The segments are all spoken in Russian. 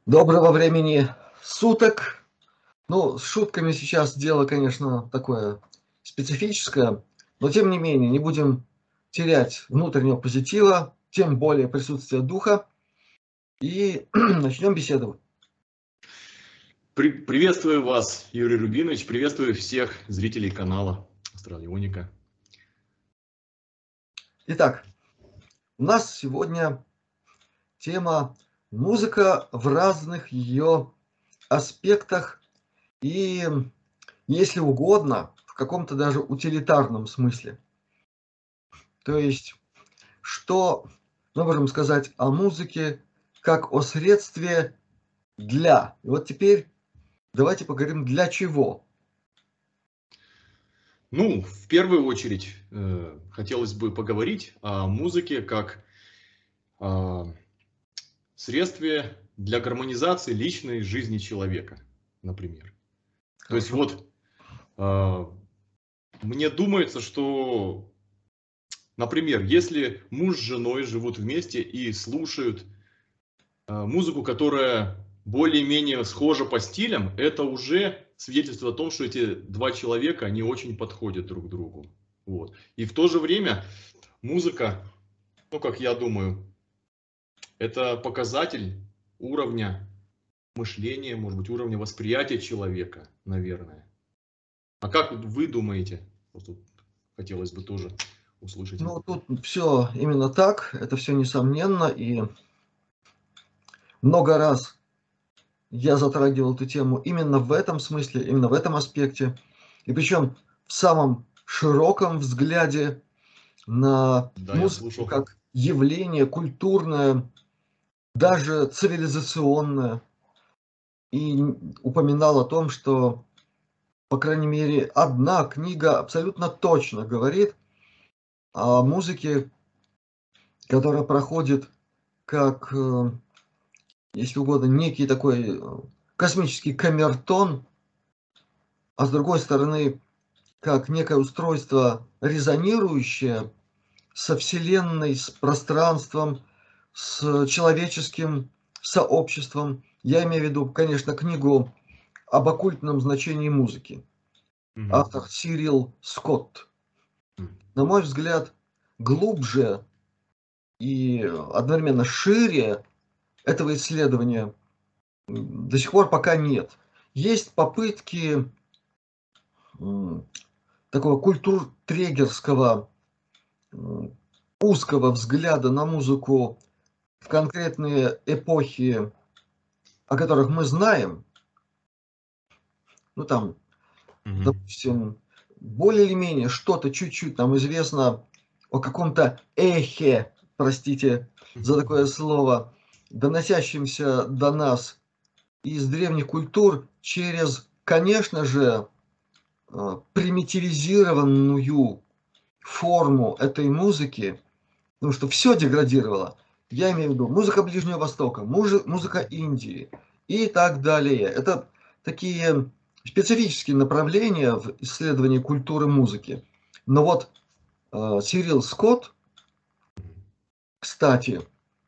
Доброго времени суток. Ну, с шутками сейчас дело, конечно, такое специфическое, но тем не менее не будем терять внутреннего позитива, тем более присутствия духа, и начнем беседу. Приветствую вас, Юрий Рубинович, приветствую всех зрителей канала Астралионика. Итак, у нас сегодня тема музыка в разных ее аспектах и, если угодно, в каком-то даже утилитарном смысле. То есть что мы можем сказать о музыке как о средстве для. И вот теперь давайте поговорим, для чего. Ну, в первую очередь, хотелось бы поговорить о музыке как средстве для гармонизации личной жизни человека, например. То есть Хорошо. мне думается, что, например, если муж с женой живут вместе и слушают музыку, которая более-менее схожа по стилям, это уже свидетельствует о том, что эти два человека, они очень подходят друг другу. Вот. И в то же время музыка, ну, как я думаю, это показатель уровня мышления, может быть, уровня восприятия человека, наверное. А как вы думаете? Вот тут хотелось бы тоже услышать. Ну, тут все именно так, это все несомненно, и много раз я затрагивал эту тему именно в этом смысле, именно в этом аспекте, и причем в самом широком взгляде на Да, я музыку слушал. как явление культурное, даже цивилизационное, и упоминал о том, что, по крайней мере, одна книга абсолютно точно говорит о музыке, которая проходит как, если угодно, некий такой космический камертон, а с другой стороны, как некое устройство резонирующее со Вселенной, с пространством, с человеческим сообществом. Я имею в виду, конечно, книгу об оккультном значении музыки. Автор Сирил Скотт. На мой взгляд, глубже и одновременно шире этого исследования до сих пор пока нет. Есть попытки такого культуртрегерского узкого взгляда на музыку в конкретные эпохи, о которых мы знаем. Ну там, допустим, более или менее что-то чуть-чуть там известно о каком-то эхе, простите за такое слово, доносящемся до нас из древних культур через, конечно же, примитивизированную форму этой музыки, потому что все деградировало. Я имею в виду музыка Ближнего Востока, музыка Индии и так далее. Это такие специфические направления в исследовании культуры музыки. Но вот Сирил Скотт, кстати,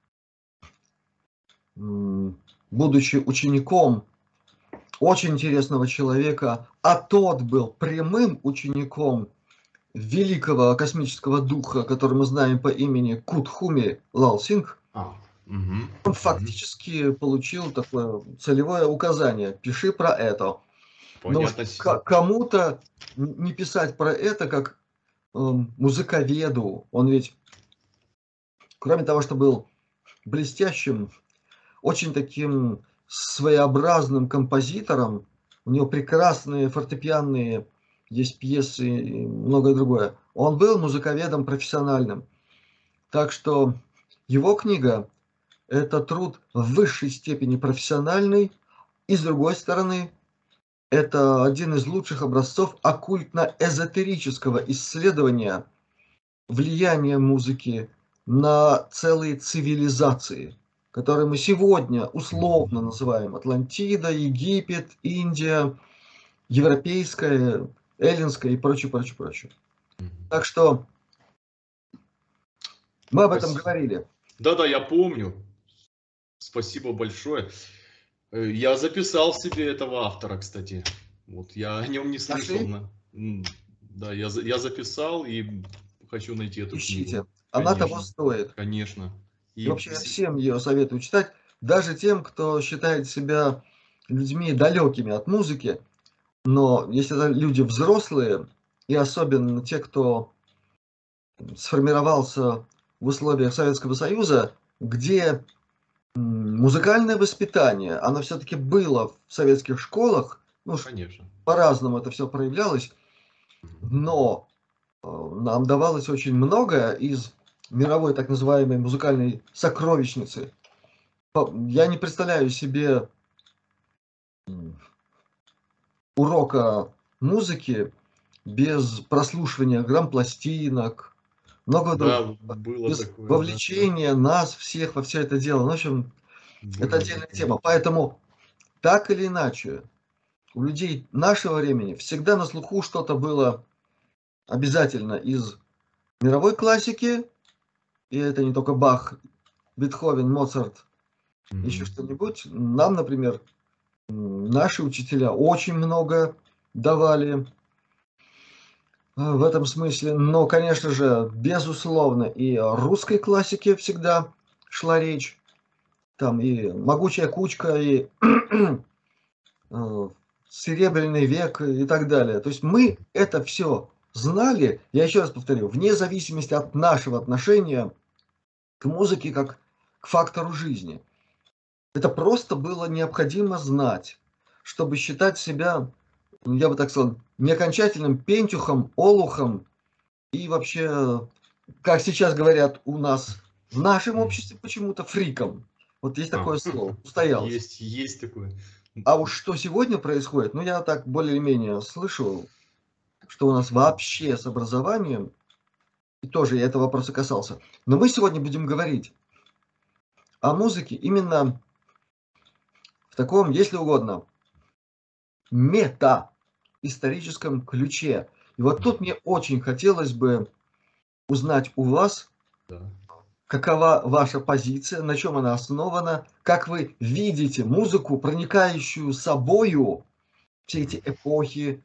будучи учеником очень интересного человека, а тот был прямым учеником великого космического духа, который мы знаем по имени Кутхуми Лалсинг, он фактически получил такое целевое указание: пиши про это. Но уж Понятно. кому-то не писать про это как музыковеду. Он ведь, кроме того, что был блестящим, очень таким своеобразным композитором, у него прекрасные фортепианные есть пьесы и многое другое. Он был музыковедом профессиональным. Так что его книга – это труд в высшей степени профессиональный, и с другой стороны, это один из лучших образцов оккультно-эзотерического исследования влияния музыки на целые цивилизации, которые мы сегодня условно называем Атлантида, Египет, Индия, европейская, эллинская и прочее, прочее, прочее. Так что мы об этом говорили. Да, я помню. Спасибо большое. Я записал себе этого автора, кстати. Вот я о нем не слышал. Нашли? Да, я записал и хочу найти эту книгу. Ищите. Она того Конечно, стоит. конечно. И И вообще я всем ее советую читать, даже тем, кто считает себя людьми далекими от музыки. Но если это люди взрослые, и особенно те, кто сформировался в условиях Советского Союза, где музыкальное воспитание, оно все-таки было в советских школах, ну, конечно. по-разному это все проявлялось, но нам давалось очень многое из мировой так называемой музыкальной сокровищницы. Я не представляю себе урока музыки без прослушивания грамм-пластинок, много Да, другого, было без такое, да, да. вовлечения нас всех во все это дело. Ну, в общем, это Было отдельная такое. тема. Поэтому так или иначе у людей нашего времени всегда на слуху что-то было обязательно из мировой классики, и это не только Бах, Бетховен, Моцарт, еще Мгм. что-нибудь. Нам, например, наши учителя очень много давали в этом смысле. Но, конечно же, безусловно, и о русской классике всегда шла речь. Там и «Могучая кучка», и «Серебряный век» и так далее. То есть мы это все знали, я еще раз повторю, вне зависимости от нашего отношения к музыке как к фактору жизни. Это просто было необходимо знать, чтобы считать себя, я бы так сказал, не окончательным пентюхом, олухом и вообще, как сейчас говорят у нас в нашем обществе почему-то, фриком. Вот есть А, такое слово, устоялось. есть такое. А уж что сегодня происходит, ну я так более-менее слышу, что у нас вообще с образованием, и тоже я этого вопроса касался. Но мы сегодня будем говорить о музыке именно в таком, если угодно, мета-историческом ключе. И вот тут мне очень хотелось бы узнать у вас, Да. какова ваша позиция, на чем она основана, как вы видите музыку, проникающую собою все эти эпохи,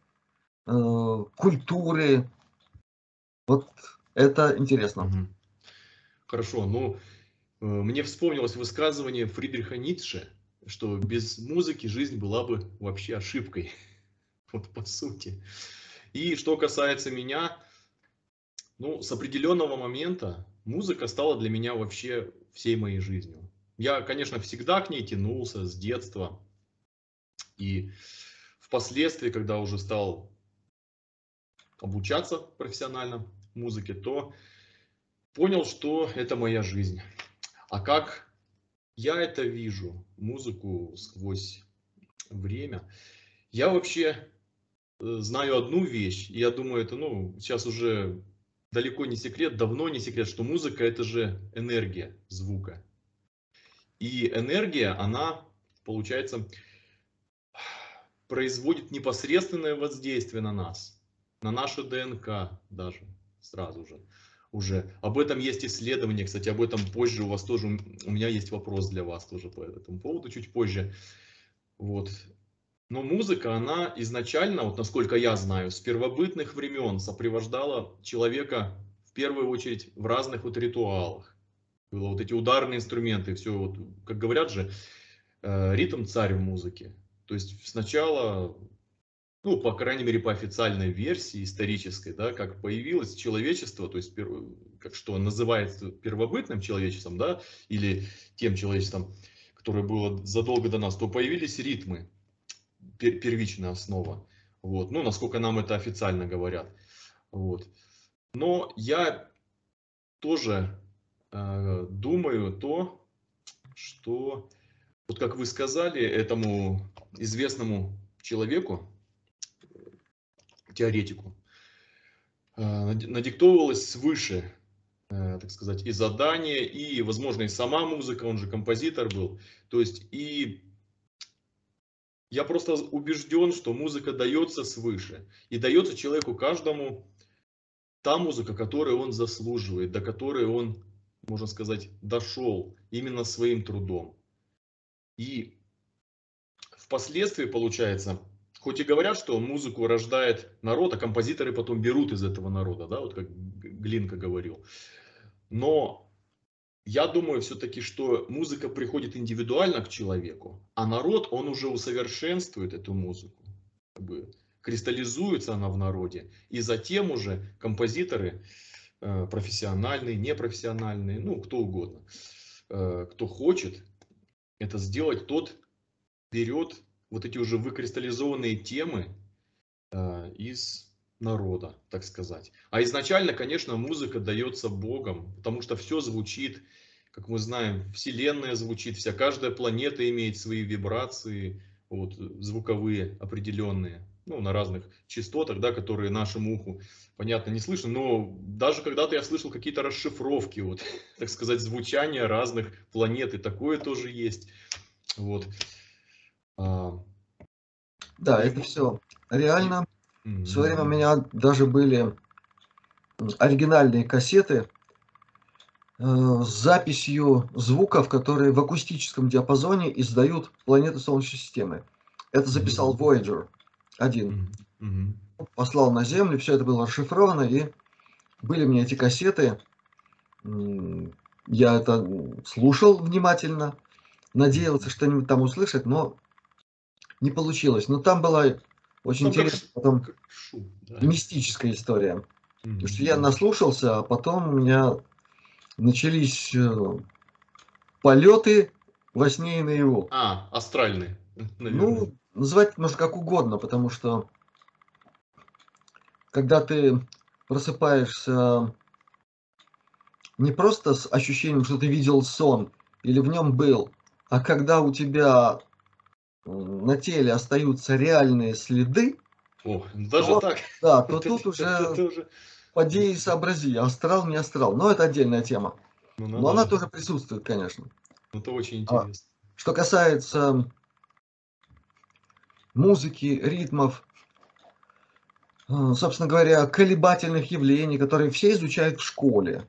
культуры. Вот это интересно. Мгм. Хорошо, ну, мне вспомнилось высказывание Фридриха Ницше, что без музыки жизнь была бы вообще ошибкой. Вот по сути. И что касается меня, ну, с определенного момента музыка стала для меня вообще всей моей жизнью. Я, конечно, всегда к ней тянулся с детства. И впоследствии, когда уже стал обучаться профессионально музыке, то понял, что это моя жизнь. А как я это вижу, музыку сквозь время, я вообще знаю одну вещь, и я думаю, это, ну, сейчас уже далеко не секрет, давно не секрет, что музыка это же энергия звука. И энергия, она, получается, производит непосредственное воздействие на нас, на нашу ДНК даже сразу же. Уже. Об этом есть исследование, кстати, об этом позже у вас тоже, у меня есть вопрос для вас тоже по этому поводу чуть позже. Вот. Но музыка, она изначально, вот насколько я знаю, с первобытных времен сопровождала человека в первую очередь в разных вот ритуалах. Было вот эти ударные инструменты, все, вот, как говорят же, ритм царь в музыке. То есть сначала, ну, по крайней мере, по официальной версии исторической, да, как появилось человечество, то есть, как что называется первобытным человечеством, да, или тем человечеством, которое было задолго до нас, то появились ритмы, первичная основа. Вот. Ну, насколько нам это официально говорят. Вот. Но я тоже думаю то, что, вот как вы сказали, этому известному человеку, теоретику, надиктовывалось свыше, так сказать, и задание, и, возможно, и сама музыка, он же композитор был. То есть, и я просто убежден, что музыка дается свыше. И дается человеку каждому та музыка, которую он заслуживает, до которой он, можно сказать, дошел именно своим трудом. И впоследствии, получается, хоть и говорят, что музыку рождает народ, а композиторы потом берут из этого народа, да, вот как Глинка говорил. Но я думаю все-таки, что музыка приходит индивидуально к человеку, а народ, он уже усовершенствует эту музыку. Как бы кристаллизуется она в народе. И затем уже композиторы, профессиональные, непрофессиональные, ну, кто угодно, кто хочет это сделать, тот берет вот эти уже выкристаллизованные темы из народа, так сказать. А изначально, конечно, музыка дается Богом, потому что все звучит, как мы знаем, Вселенная звучит, каждая планета имеет свои вибрации, вот, звуковые определенные, ну, на разных частотах, да, которые нашему уху, понятно, не слышно, но даже когда-то я слышал какие-то расшифровки, вот, так сказать, звучания разных планет, и такое тоже есть. Вот. Да, И это все реально. В свое время у Мгм. меня даже были оригинальные кассеты с записью звуков, которые в акустическом диапазоне издают планеты Солнечной системы. Это записал Voyager 1, Мгм. Мгм. послал на Землю, все это было расшифровано, и были у меня эти кассеты. Я это слушал внимательно, надеялся что-нибудь там услышать, но не получилось. Но там была очень Там интересная потом как шум, да. мистическая история. Потому что я Мгм. наслушался, а потом у меня начались полеты во сне и наяву. Астральный, наверное. Ну, называть можно как угодно, потому что когда ты просыпаешься не просто с ощущением, что ты видел сон или в нем был, а когда у тебя на теле остаются реальные следы, О, даже то так. да, то Вот тут это уже тоже. поди и сообрази, астрал, не астрал. Но это отдельная тема. Ну, Но надо она же. тоже присутствует, конечно. Это очень А интересно. что касается музыки, ритмов, собственно говоря, колебательных явлений, которые все изучают в школе,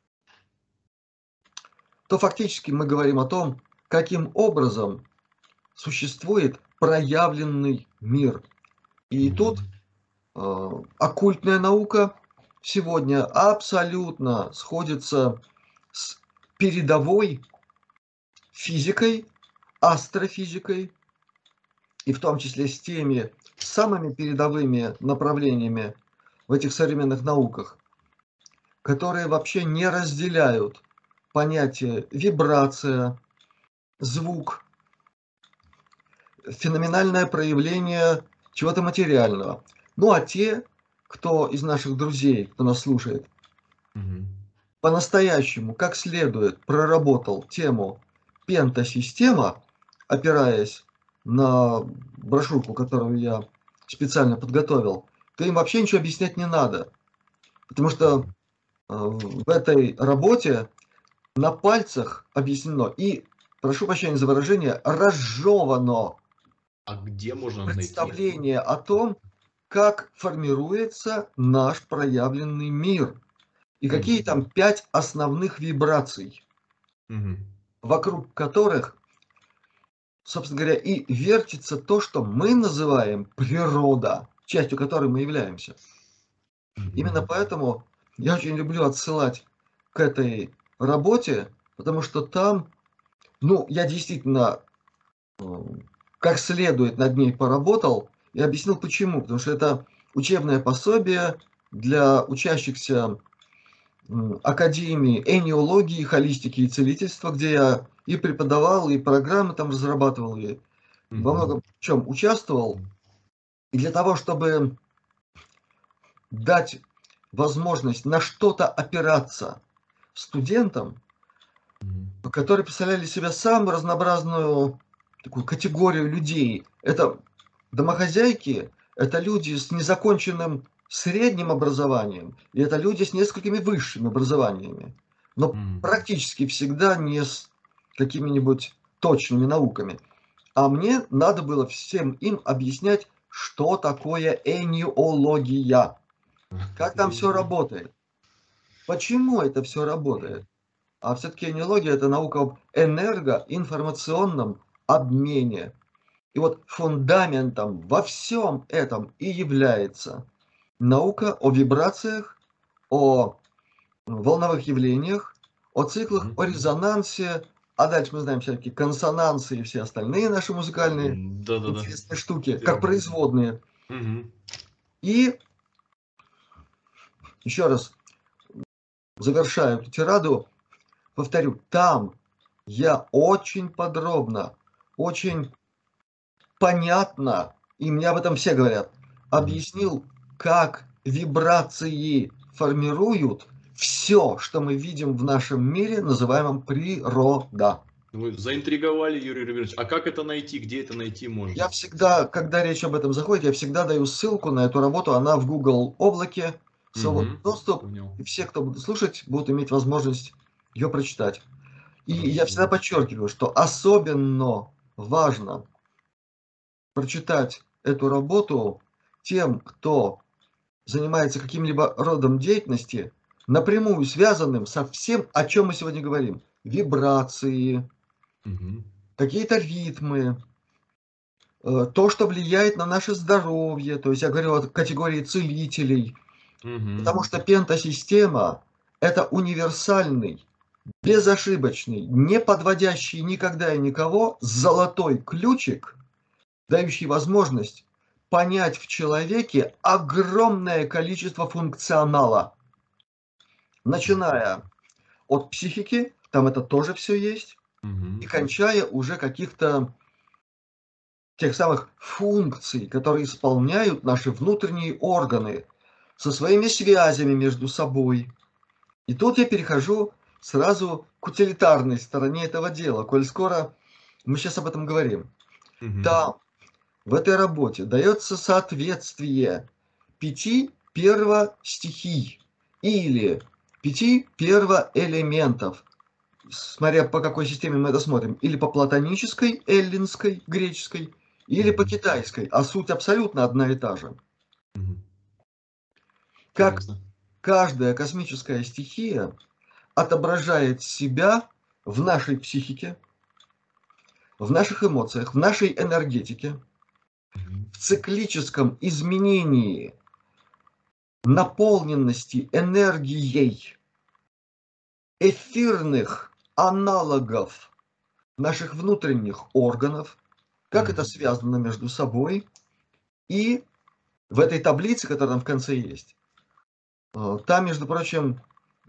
то фактически мы говорим о том, каким образом существует проявленный мир. И тут Мгм. оккультная наука сегодня абсолютно сходится с передовой физикой, астрофизикой, и в том числе с теми самыми передовыми направлениями в этих современных науках, которые вообще не разделяют понятие вибрация, звук, феноменальное проявление чего-то материального. Ну а те, кто из наших друзей, кто нас слушает, Мгм. по-настоящему, как следует проработал тему пентасистема, опираясь на брошюрку, которую я специально подготовил, то им вообще ничего объяснять не надо. Потому что в этой работе на пальцах объяснено и, прошу прощения за выражение, разжевано А где можно найти? представление о том, как формируется наш проявленный мир и какие Мгм. там 5 основных вибраций, Мгм. вокруг которых, собственно говоря, и вертится то, что мы называем природа, частью которой мы являемся. Именно Мгм. поэтому я очень люблю отсылать к этой работе, потому что там, ну, я действительно как следует над ней поработал и объяснил почему. Потому что это учебное пособие для учащихся Академии эниологии, холистики и целительства, где я и преподавал, и программы там разрабатывал, и во Мгм. многом чем участвовал. И для того, чтобы дать возможность на что-то опираться студентам, Мгм. которые представляли себя самую разнообразную такую категорию людей. Это домохозяйки, это люди с незаконченным средним образованием, и это люди с несколькими высшими образованиями, но Мгм. практически всегда не с какими-нибудь точными науками. А мне надо было всем им объяснять, что такое эниология, как там все Интересно. работает, почему это все работает. А все-таки энеология – это наука об энергоинформационном обмене. И вот фундаментом во всем этом и является наука о вибрациях, о волновых явлениях, о циклах, о резонансе, а дальше мы знаем всякие консонансы и все остальные наши музыкальные Да-да-да. интересные штуки, как производные. Мгм. И еще раз завершаю эту тираду, повторю, там я очень подробно, очень понятно, и мне об этом все говорят, объяснил, как вибрации формируют все, что мы видим в нашем мире, называемом природа. Вы заинтриговали, Юрий Робертович. А как это найти? Где это найти можно? Я всегда, когда речь об этом заходит, я всегда даю ссылку на эту работу, она в Google облаке, свободный доступ, Понял. и все, кто будут слушать, будут иметь возможность ее прочитать. И я Хорошо. всегда подчеркиваю, что особенно важно прочитать эту работу тем, кто занимается каким-либо родом деятельности, напрямую связанным со всем, о чем мы сегодня говорим. Вибрации, Мгм. какие-то ритмы, то, что влияет на наше здоровье. То есть я говорю о категории целителей. Мгм. Потому что пентасистема – это универсальный, безошибочный, не подводящий никогда и никого золотой ключик, дающий возможность понять в человеке огромное количество функционала. Начиная от психики, там это тоже все есть, Мгм. и кончая уже каких-то тех самых функций, которые исполняют наши внутренние органы со своими связями между собой. И тут я перехожу сразу к утилитарной стороне этого дела, коль скоро мы сейчас об этом говорим. Мгм. Там, в этой работе, дается соответствие 5 первостихий или 5 первоэлементов, смотря по какой системе мы это смотрим, или по платонической, эллинской, греческой, или по китайской, а суть абсолютно одна и та же. Мгм. Как Интересно. каждая космическая стихия отображает себя в нашей психике, в наших эмоциях, в нашей энергетике, Мгм. в циклическом изменении наполненности энергией эфирных аналогов наших внутренних органов, как это связано между собой. И в этой таблице, которая там в конце есть, там, между прочим,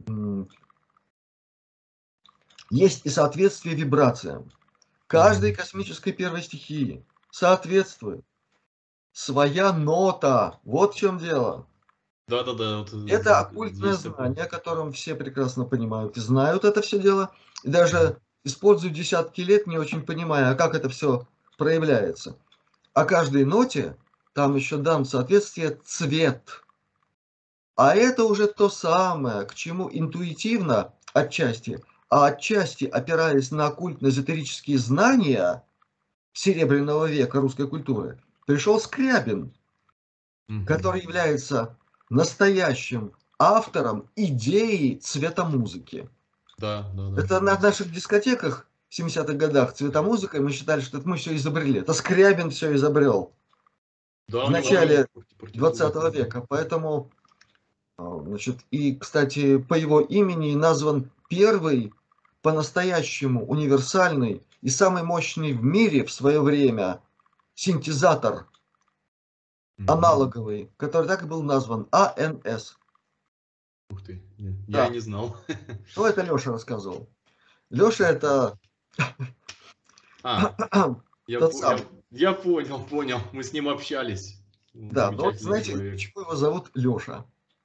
есть и соответствие вибрациям. Каждой космической первой стихии соответствует своя нота. Вот в чем дело. Да-да-да. Вот, Это оккультное есть такое. знание, о котором все прекрасно понимают и знают это все дело. И даже используют десятки лет, не очень понимая, а как это все проявляется. А каждой ноте там еще дан соответствие цвет. А это уже то самое, к чему интуитивно отчасти, а отчасти опираясь на оккультно-эзотерические знания Серебряного века русской культуры, пришел Скрябин, который является настоящим автором идеи цветомузыки. Да. Это на наших дискотеках в 70-х годах цветомузыкой мы считали, что это мы все изобрели. Это Скрябин все изобрел Да, в у него огромная начале партитура. 20 века. Поэтому, значит, и, кстати, по его имени назван первый по-настоящему универсальный и самый мощный в мире в свое время синтезатор аналоговый, который так и был назван АНС. Ух ты, я Да, не знал. ну это Леша рассказывал. Леша это А, тот самый. я понял. Мы с ним общались. Да, но вот Замечательный знаете, человек. почему его зовут Леша?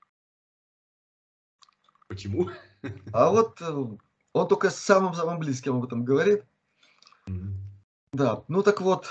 Почему? А вот он только с самым-самым близким об этом говорит. Да, ну так вот,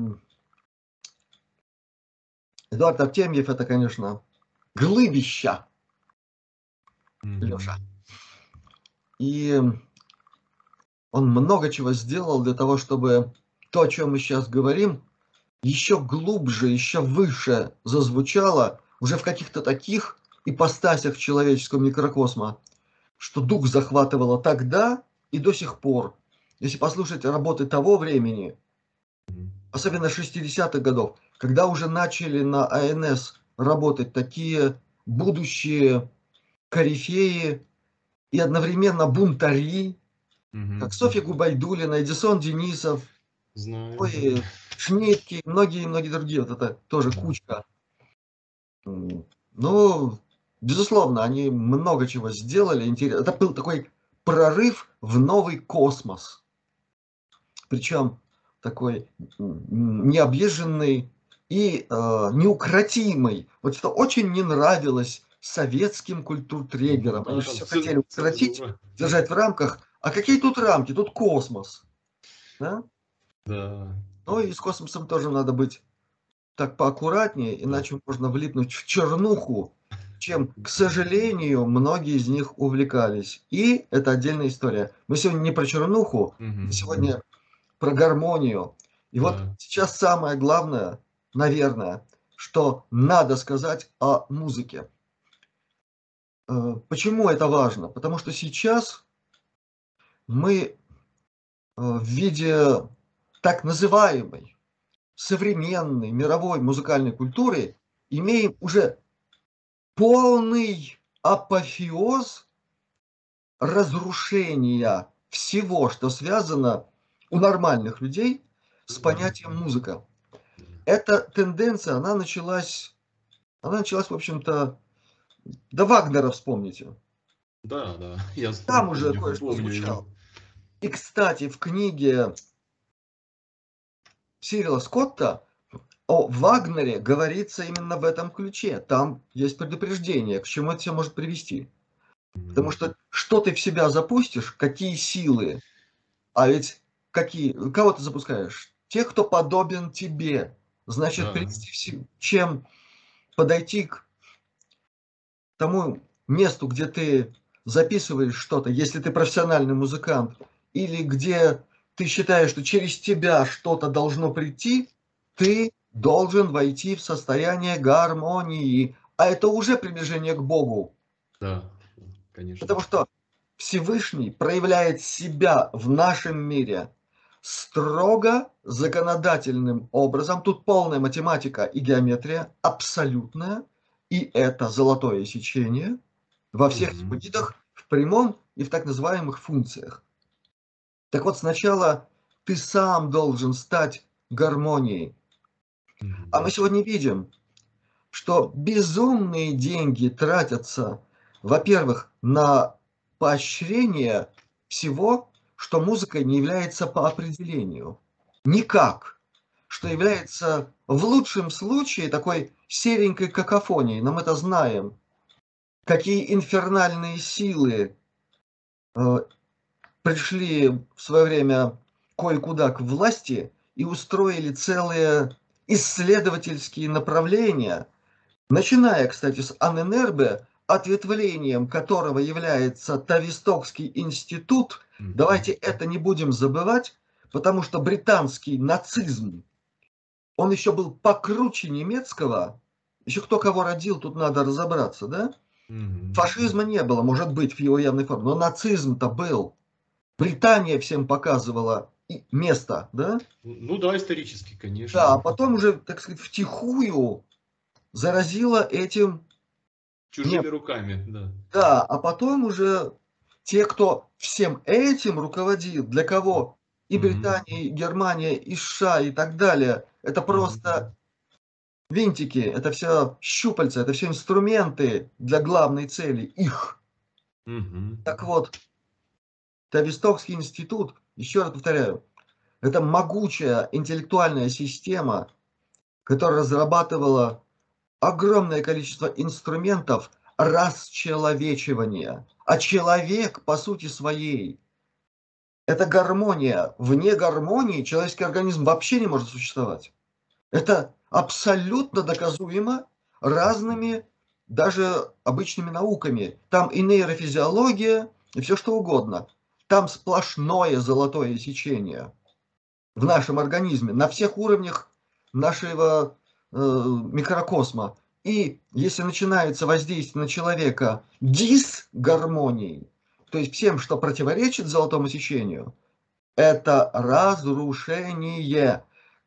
Эдуард Артемьев это, конечно, глыбища, Леша. И он много чего сделал для того, чтобы то, о чем мы сейчас говорим, еще глубже, еще выше зазвучало уже в каких-то таких ипостасях человеческого микрокосма, что дух захватывало тогда и до сих пор. Если послушать работы того времени, особенно 60-х годов, когда уже начали на АНС работать такие будущие корифеи и одновременно бунтари, как Софья Губайдуллина, Эдисон Денисов, Знаю. ой, Шнитке, многие-многие другие, вот это тоже Да. кучка. Ну, безусловно, они много чего сделали. Это был такой прорыв в новый космос. Причем такой необъезженный и неукротимый. Вот что очень не нравилось советским культуртрегерам. Да, Они же там все хотели укротить, цензура. держать в рамках. А какие тут рамки? Тут космос. Да? Да. Ну и с космосом тоже надо быть так поаккуратнее, Да. иначе можно влипнуть в чернуху, чем, к сожалению, многие из них увлекались. И это отдельная история. Мы сегодня не про чернуху, мы сегодня про гармонию. И вот Да. сейчас самое главное, наверное, что надо сказать о музыке. Почему это важно? Потому что сейчас мы в виде так называемой современной мировой музыкальной культуры имеем уже полный апофеоз разрушения всего, что связано у нормальных людей с понятием музыка. Эта тенденция, она началась, в общем-то, до Вагнера вспомните. Да, да, я Там уже помню, кое-что помню его. звучало. И, кстати, в книге Сирила Скотта о Вагнере говорится именно в этом ключе. Там есть предупреждение, к чему это все может привести. Потому что ты в себя запустишь, какие силы, а ведь кого ты запускаешь? Тех, кто подобен тебе. Значит, Да. прежде чем подойти к тому месту, где ты записываешь что-то, если ты профессиональный музыкант, или где ты считаешь, что через тебя что-то должно прийти, ты должен войти в состояние гармонии. А это уже приближение к Богу. Да, конечно. Потому что Всевышний проявляет себя в нашем мире строго законодательным образом. Тут полная математика и геометрия, абсолютная. И это золотое сечение во всех его видах, в прямом и в так называемых функциях. Так вот, сначала ты сам должен стать гармонией. А мы сегодня видим, что безумные деньги тратятся, во-первых, на поощрение всего, что музыкой не является по определению. Никак. Что является в лучшем случае такой серенькой какофонией. Но мы-то знаем, какие инфернальные силы пришли в свое время кое-куда к власти и устроили целые исследовательские направления, начиная, кстати, с Анненербе, ответвлением которого является Тавистокский институт. Давайте это не будем забывать, потому что британский нацизм, он еще был покруче немецкого. Еще кто кого родил, тут надо разобраться, да? Фашизма не было, может быть, в его явной форме, но нацизм-то был. Британия всем показывала место, да? Ну да, исторически, конечно. Да, а потом уже, так сказать, втихую заразила этим Чужими руками, да. Да, а потом уже те, кто всем этим руководил, для кого и Британия, и Германия, и США, и так далее, это просто винтики, это все щупальца, это все инструменты для главной цели их. Так вот, Тавистокский институт, еще раз повторяю, это могучая интеллектуальная система, которая разрабатывала огромное количество инструментов расчеловечивания. А человек, по сути своей, это гармония. Вне гармонии человеческий организм вообще не может существовать. Это абсолютно доказуемо разными, даже обычными науками. Там и нейрофизиология, и все что угодно. Там сплошное золотое сечение в нашем организме на всех уровнях нашего микрокосма. И если начинается воздействие на человека дисгармонией, то есть всем, что противоречит золотому сечению, это разрушение.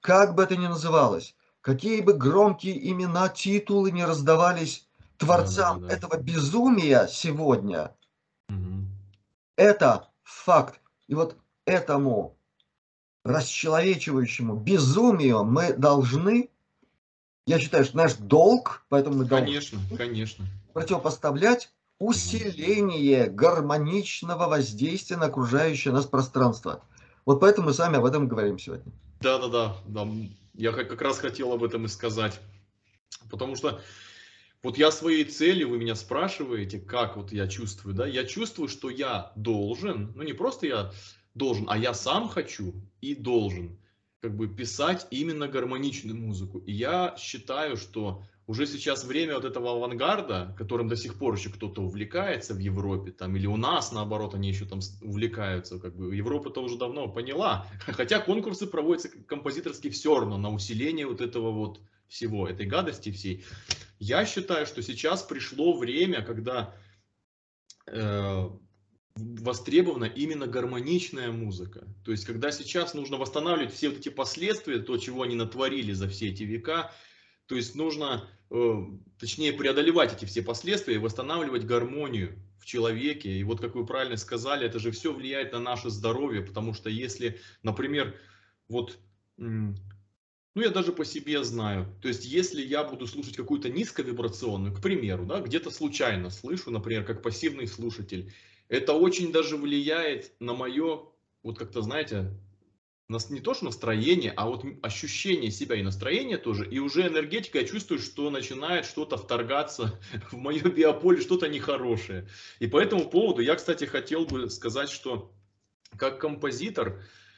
как бы это ни называлось, какие бы громкие имена, титулы не раздавались творцам Да-да-да-да. этого безумия сегодня, Мгм. это факт. И вот этому расчеловечивающему безумию мы должны, я считаю, что наш долг, поэтому мы должны Конечно, конечно. противопоставлять Мгм. усиление гармоничного воздействия на окружающее нас пространство. Вот поэтому мы с вами об этом говорим сегодня. Да-да-да, да. Я как раз хотел об этом и сказать. Потому что вот я своей цели, вы меня спрашиваете, как вот я чувствую, да? Я чувствую, что я должен, ну не просто я должен, а я сам хочу и должен как бы писать именно гармоничную музыку. И я считаю, что уже сейчас время вот этого авангарда, которым до сих пор еще кто-то увлекается в Европе, там, или у нас, наоборот, они еще там увлекаются, как бы Европа-то уже давно поняла, хотя конкурсы проводятся композиторские все равно на усиление вот этого вот всего, этой гадости всей. Я считаю, что сейчас пришло время, когда востребована именно гармоничная музыка. То есть, когда сейчас нужно восстанавливать все вот эти последствия, то, чего они натворили за все эти века, то есть нужно, точнее, преодолевать эти все последствия и восстанавливать гармонию в человеке. И вот, как вы правильно сказали, это же все влияет на наше здоровье, потому что если, например, вот ну, я даже по себе знаю. То есть, если я буду слушать какую-то низковибрационную, к примеру, да, где-то случайно слышу, например, как пассивный слушатель, это очень даже влияет на мое, вот как-то, знаете, не то что настроение, а вот ощущение себя и настроение тоже. И уже энергетика, я чувствую, что начинает что-то вторгаться в мое биополе, что-то нехорошее. И по этому поводу я, кстати, хотел бы сказать, что как композитор,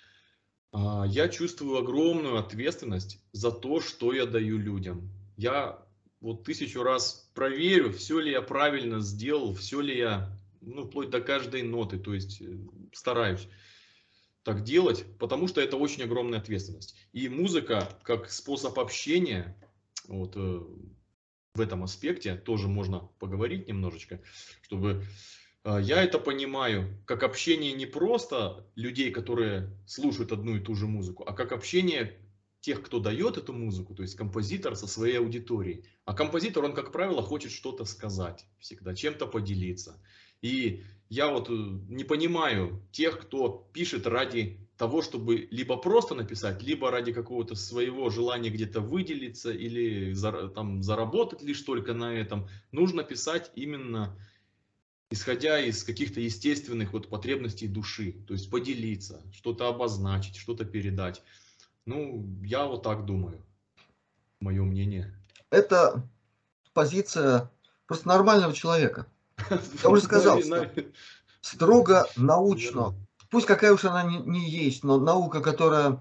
я чувствую огромную ответственность за то, что я даю людям. Я вот 1000 раз проверю, все ли я правильно сделал, все ли я, ну, вплоть до каждой ноты, то есть стараюсь так делать, потому что это очень огромная ответственность. И музыка как способ общения, вот в этом аспекте тоже можно поговорить немножечко, чтобы я это понимаю как общение не просто людей, которые слушают одну и ту же музыку, а как общение тех, кто дает эту музыку, то есть композитор со своей аудиторией. А композитор, он, как правило, хочет что-то сказать всегда, чем-то поделиться. И я вот не понимаю тех, кто пишет ради того, чтобы либо просто написать, либо ради какого-то своего желания где-то выделиться или там, заработать лишь только на этом. Нужно писать именно исходя из каких-то естественных вот потребностей души, то есть поделиться, что-то обозначить, что-то передать. Ну, я вот так думаю, мое мнение. Это позиция просто нормального человека. Я уже сказал, что строго научно, Верно. пусть какая уж она не есть, но наука, которая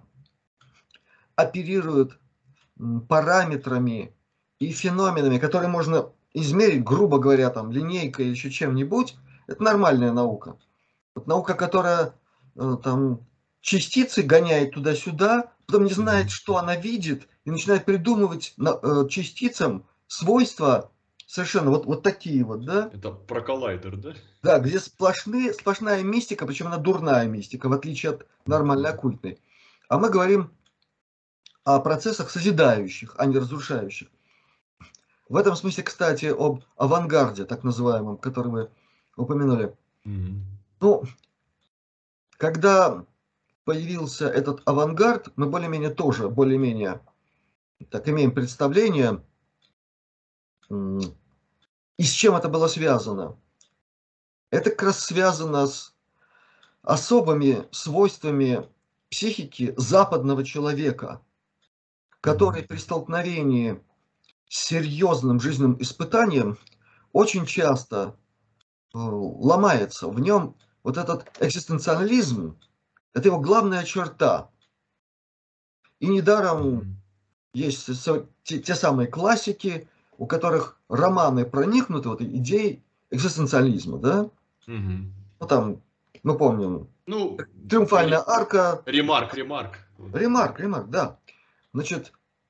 оперирует параметрами и феноменами, которые можно измерить, грубо говоря, там, линейкой или еще чем-нибудь, это нормальная наука. Вот наука, которая там частицы гоняет туда-сюда, потом не знает, что она видит, и начинает придумывать частицам свойства совершенно вот такие вот, да? Это про коллайдер, да? Да, где сплошная мистика, причем она дурная мистика, в отличие от нормальной оккультной. А мы говорим о процессах созидающих, а не разрушающих. В этом смысле, кстати, об авангарде, так называемом, который вы упомянули. Мгм. Ну, когда появился этот авангард, мы более-менее тоже, более-менее так имеем представление, и с чем это было связано. Это как раз связано с особыми свойствами психики западного человека, который при столкновении с серьезным жизненным испытанием очень часто ломается. В нем вот этот экзистенциализм, это его главная черта. И недаром Мгм. есть те самые классики, у которых романы проникнуты вот идеей экзистенциализма, да? Мгм. Ну, там, мы помним, Ну, «Триумфальная арка», ремарк. Ремарк, да. Значит,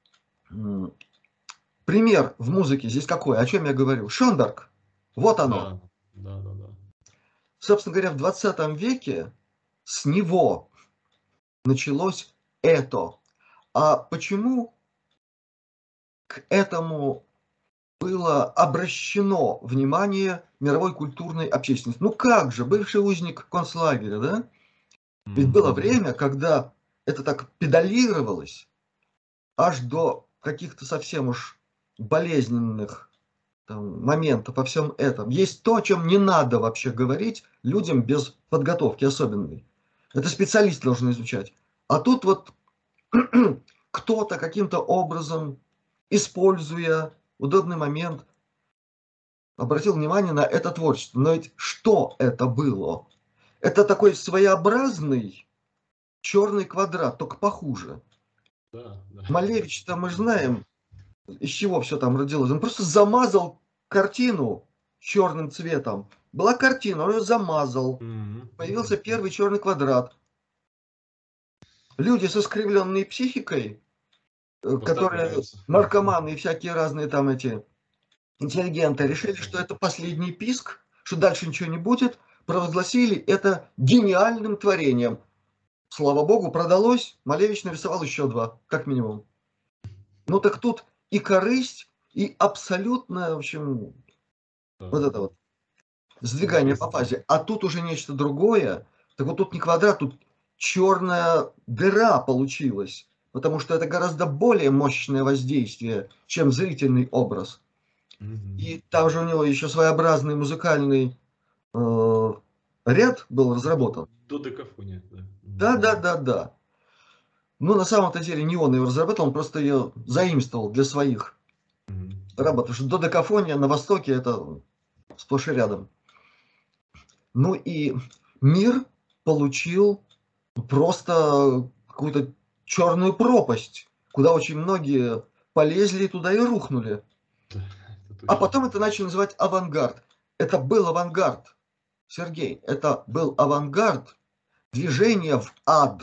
пример в музыке здесь какой? О чем я говорю? Шонберг. Вот оно. Да. Собственно говоря, в 20 веке с него началось это. А почему к этому было обращено внимание мировой культурной общественности? Ну как же, бывший узник концлагеря, да? Ведь было время, когда это так педалировалось аж до каких-то совсем уж болезненных там моментов во всем этом. Есть то, о чем не надо вообще говорить людям без подготовки особенной. Это специалисты должны изучать. А тут вот кто-то каким-то образом, используя удобный момент, обратил внимание на это творчество. Но ведь что это было? Это такой своеобразный черный квадрат, только похуже. Да, да. Малевич-то мы же знаем, из чего все там родилось. Он просто замазал картину черным цветом. Была картина, он ее замазал. Появился первый черный квадрат. Люди с искривленной психикой, которые наркоманы и всякие разные там эти интеллигенты, решили, что это последний писк, что дальше ничего не будет, провозгласили это гениальным творением. Слава богу, продалось. Малевич нарисовал еще 2, как минимум. Ну так тут и корысть, и абсолютно, в общем, вот это вот сдвигание по фазе. А тут уже нечто другое. Так вот тут не квадрат, тут черная дыра получилась. Потому что это гораздо более мощное воздействие, чем зрительный образ. И там же у него еще своеобразный музыкальный ряд был разработан. Додекафония, да. Да. Ну, на самом-то деле не он ее разработал, он просто ее заимствовал для своих работ. Потому что додекафония на Востоке это сплошь и рядом. Ну и мир получил просто какую-то черную пропасть, куда очень многие полезли туда и рухнули. А потом это начали называть авангард. Это был авангард, Сергей, это был авангард движения в ад.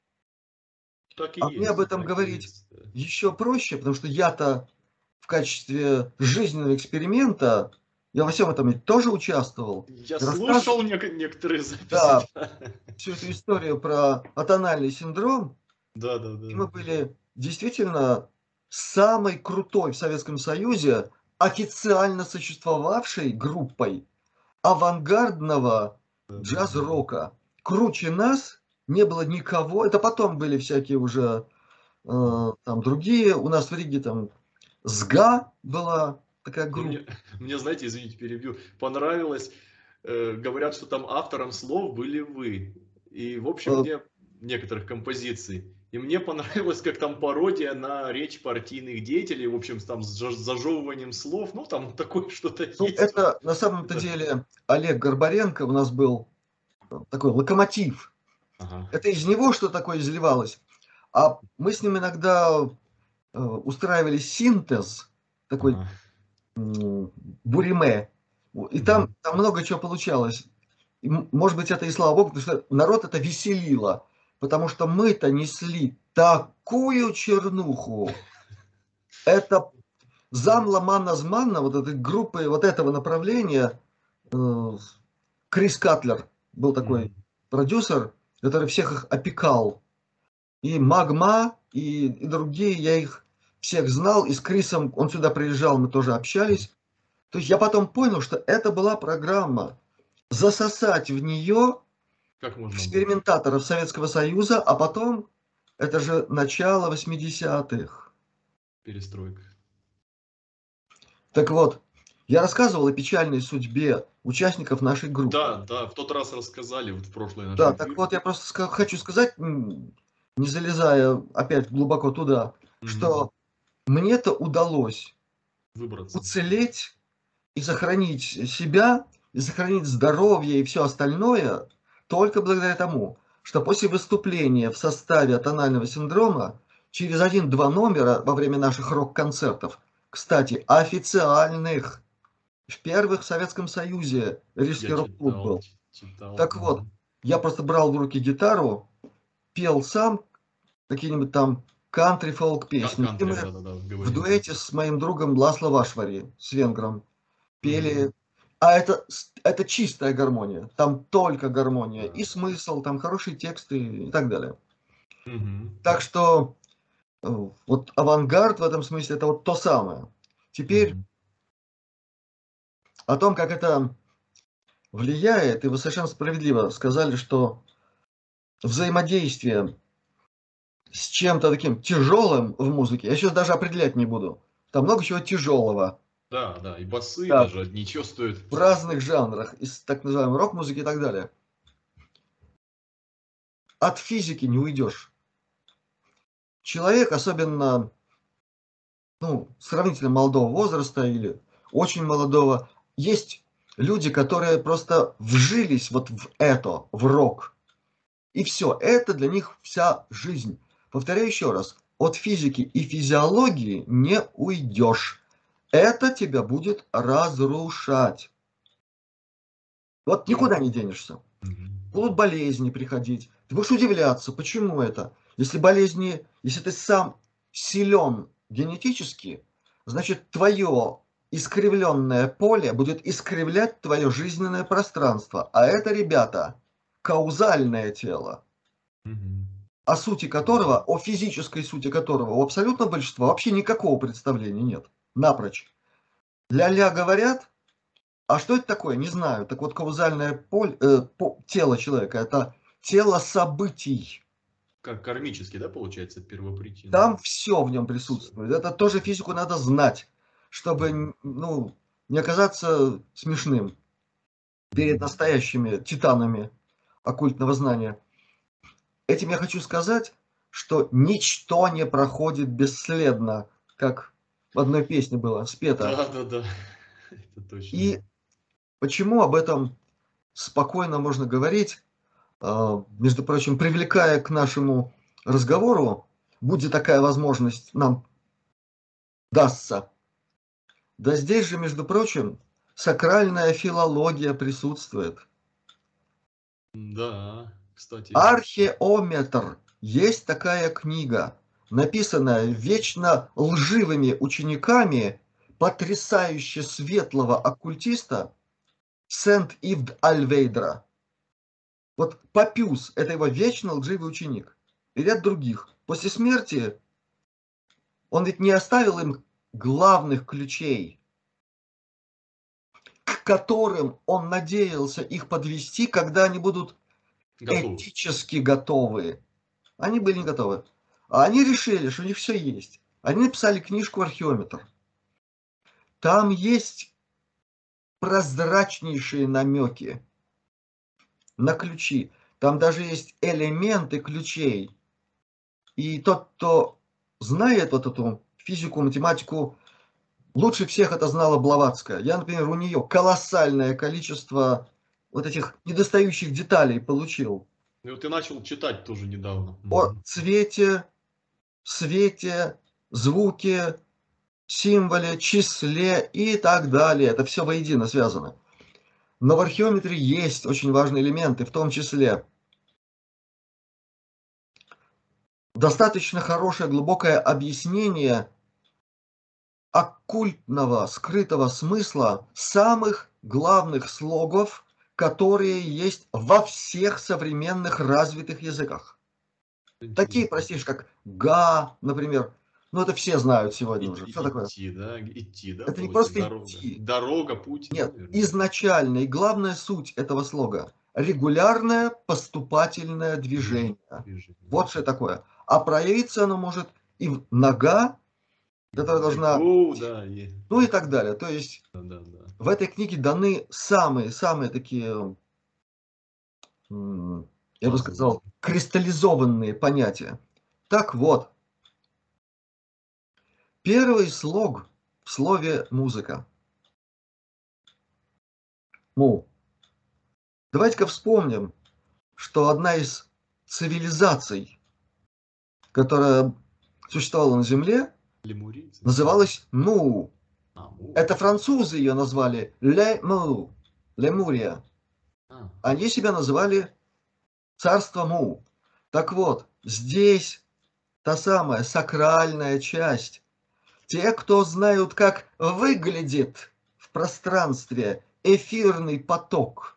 А мне об этом говорить еще проще, потому что я-то в качестве жизненного эксперимента, я во всем этом ведь тоже участвовал. Я слушал некоторые записи. Да, всю эту историю про атональный синдром. Да. И мы были действительно самой крутой в Советском Союзе официально существовавшей группой авангардного джаз-рока. Круче нас не было никого. Это потом были всякие уже там другие. У нас в Риге там СГА была такая группа. Мне, знаете, извините, перебью, понравилось. Говорят, что там автором слов были вы. И, в общем, мне некоторых композиций. И мне понравилось, как там пародия на речь партийных деятелей, в общем, там с зажевыванием слов. Ну, там такое что-то есть. Это на самом-то деле Олег Горбаренко у нас был такой локомотив. Это из него что такое изливалось. А мы с ним иногда устраивали синтез, такой буриме. И там много чего получалось. И, может быть, это и слава богу, потому что народ это веселило. Потому что мы-то несли такую чернуху. Это замла Манна-Зманна, вот этой группы, вот этого направления, Крис Катлер был такой продюсер, который всех их опекал. И Магма, и другие, я их всех знал. И с Крисом, он сюда приезжал, мы тоже общались. То есть я потом понял, что это была программа засосать в нее экспериментаторов Советского Союза, а потом, это же начало 80-х. Перестройка. Так вот, я рассказывал о печальной судьбе участников нашей группы. Да, в тот раз рассказали, вот в прошлой нашей. Да, так вот, я просто хочу сказать, не залезая опять глубоко туда, что мне-то удалось уцелеть и сохранить себя, и сохранить здоровье и все остальное только благодаря тому, что после выступления в составе атонального синдрома через 1-2 номера во время наших рок-концертов, кстати, официальных, в первых в Советском Союзе Рижский рок-клуб был. Так вот, я просто брал в руки гитару, пел сам какие-нибудь там кантри-фолк песни. И мы в дуэте с моим другом Ласло Вашвари, с венгром, пели. А это чистая гармония. Там только гармония. И смысл, там хорошие тексты и так далее. Так что Вот авангард в этом смысле это вот то самое. Теперь о том, как это влияет, и вы совершенно справедливо сказали, что взаимодействие с чем-то таким тяжелым в музыке, я сейчас даже определять не буду. Там много чего тяжелого. Да, да, и басы Да, даже одни чувствуют. в разных жанрах, из так называемой рок-музыки и так далее. От физики не уйдешь. Человек, особенно сравнительно молодого возраста или очень молодого, есть люди, которые просто вжились вот в это, в рок. И все, это для них вся жизнь. Повторяю еще раз, от физики и физиологии не уйдешь. Это тебя будет разрушать. Вот никуда не денешься. Будут болезни приходить. Ты будешь удивляться, почему это. Если болезни, если ты сам силен генетически, значит твое искривленное поле будет искривлять твое жизненное пространство. А это, ребята, каузальное тело, о сути которого, о физической сути которого у абсолютного большинства вообще никакого представления нет. Напрочь. Ля-ля говорят, а что это такое? Не знаю. Так вот, каузальное тело человека – это тело событий. Как кармически, да, получается, первопричина? Там все в нем присутствует. Это тоже физику надо знать, чтобы не оказаться смешным перед настоящими титанами оккультного знания. Этим я хочу сказать, что ничто не проходит бесследно, как в одной песне было спето. Да, да, да. Это точно. И почему об этом спокойно можно говорить, между прочим, привлекая к нашему разговору, будет такая возможность нам дастся. Да здесь же, между прочим, сакральная филология присутствует. Да, кстати. Археометр. Есть такая книга, написанная вечно лживыми учениками потрясающе светлого оккультиста Сент-Ивд-Альвейдра. Вот Папюс – это его вечно лживый ученик. И ряд других. После смерти он ведь не оставил им главных ключей, к которым он надеялся их подвести, когда они будут этически готовы. Они были не готовы. А они решили, что у них все есть. Они написали книжку «Археометр». Там есть прозрачнейшие намеки на ключи. Там даже есть элементы ключей. И тот, кто знает вот эту физику, математику, лучше всех это знала Блаватская. Я, например, у нее колоссальное количество вот этих недостающих деталей получил. И вот ты начал читать тоже недавно. О цвете, свете, звуке, символе, числе и так далее. Это все воедино связано. Но в археометре есть очень важные элементы, в том числе достаточно хорошее глубокое объяснение оккультного, скрытого смысла самых главных слогов, которые есть во всех современных развитых языках. Такие, простейшие, как «га», например. Это все знают сегодня уже. Что такое? Идти, да? Идти, да? Это не просто дорога. идти. Дорога, путь. Нет, изначально и главная суть этого слога – регулярное поступательное движение. Вот что такое. А проявиться оно может и в нога, которая должна… и так далее. То есть в этой книге даны самые такие, я бы сказал, кристаллизованные понятия. Так вот, первый слог в слове «музыка». Давайте-ка вспомним, что одна из цивилизаций, которая существовала на Земле, называлась Му. Это французы ее назвали Ле-Му, Лемурия. Они себя называли царство Му. Так вот, здесь та самая сакральная часть. Те, кто знают, как выглядит в пространстве эфирный поток,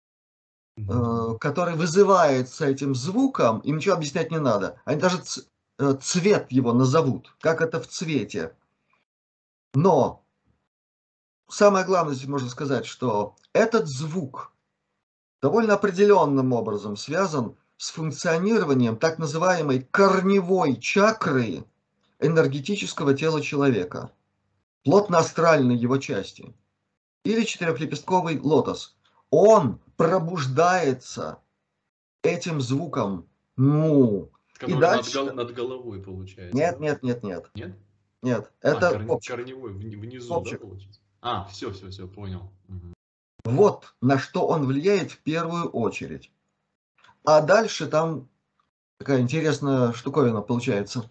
который вызывается этим звуком, им ничего объяснять не надо. Они даже цвет его назовут, как это в цвете. Но самое главное здесь можно сказать, что этот звук довольно определенным образом связан с функционированием так называемой корневой чакры энергетического тела человека, плотно-астральной его части, или четырехлепестковый лотос. Он пробуждается этим звуком му. И Который дальше... над головой получается. Нет, Да? нет, нет, нет. Нет? Нет, это Корневой внизу, да, копчик. получается? Все, понял. Мгм. Вот на что он влияет в первую очередь. А дальше там такая интересная штуковина получается.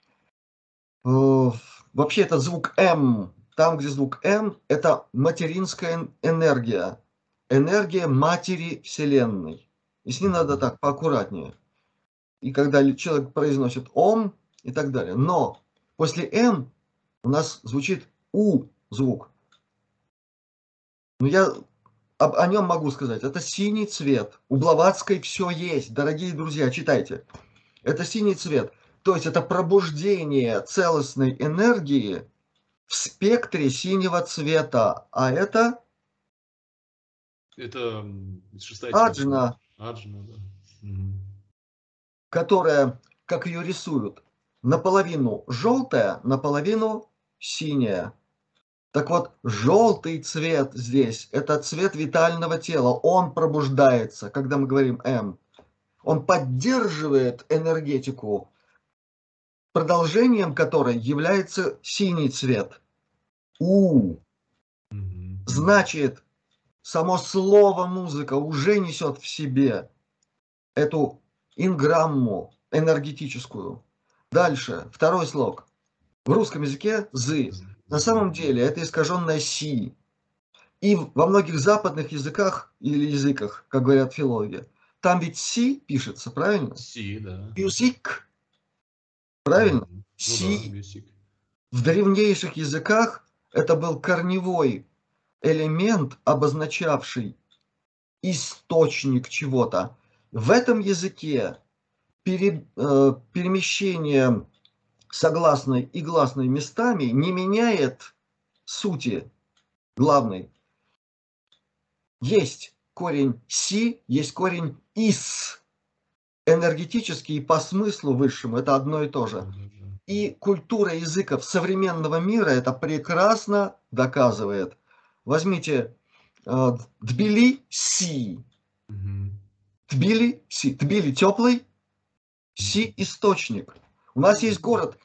Вообще этот звук М, там, где звук М, это материнская энергия. Энергия матери Вселенной. И с ней надо так, поаккуратнее. И когда человек произносит Ом и так далее. Но после М у нас звучит У звук. Но я о нем могу сказать. Это синий цвет. У Блаватской все есть. Дорогие друзья, читайте. Это синий цвет. То есть это пробуждение целостной энергии в спектре синего цвета. А это Это шестая чакра. аджна, Аджна, да. Мгм. которая, как ее рисуют, наполовину желтая, наполовину синяя. Так вот, желтый цвет здесь – это цвет витального тела. Он пробуждается, когда мы говорим М. Он поддерживает энергетику, продолжением которой является синий цвет. У. Мгм. Значит, само слово музыка уже несет в себе эту инграмму энергетическую. Дальше, второй слог. В русском языке «зы». На самом деле это искаженное «си». И во многих западных языках или языках, как говорят филологи, там ведь «си» пишется, правильно? Си, да. Music, правильно? Мгм. Ну да, «Си». бесик. В древнейших языках это был корневой элемент, обозначавший источник чего-то. В этом языке перемещение согласной и гласной местами не меняет сути главной. Есть корень «си», есть корень «ис». Энергетически и по смыслу высшему это одно и то же. И культура языков современного мира это прекрасно доказывает. Возьмите Тбилиси. Мгм. Тбилиси. Тбили теплый, Си источник. У нас есть город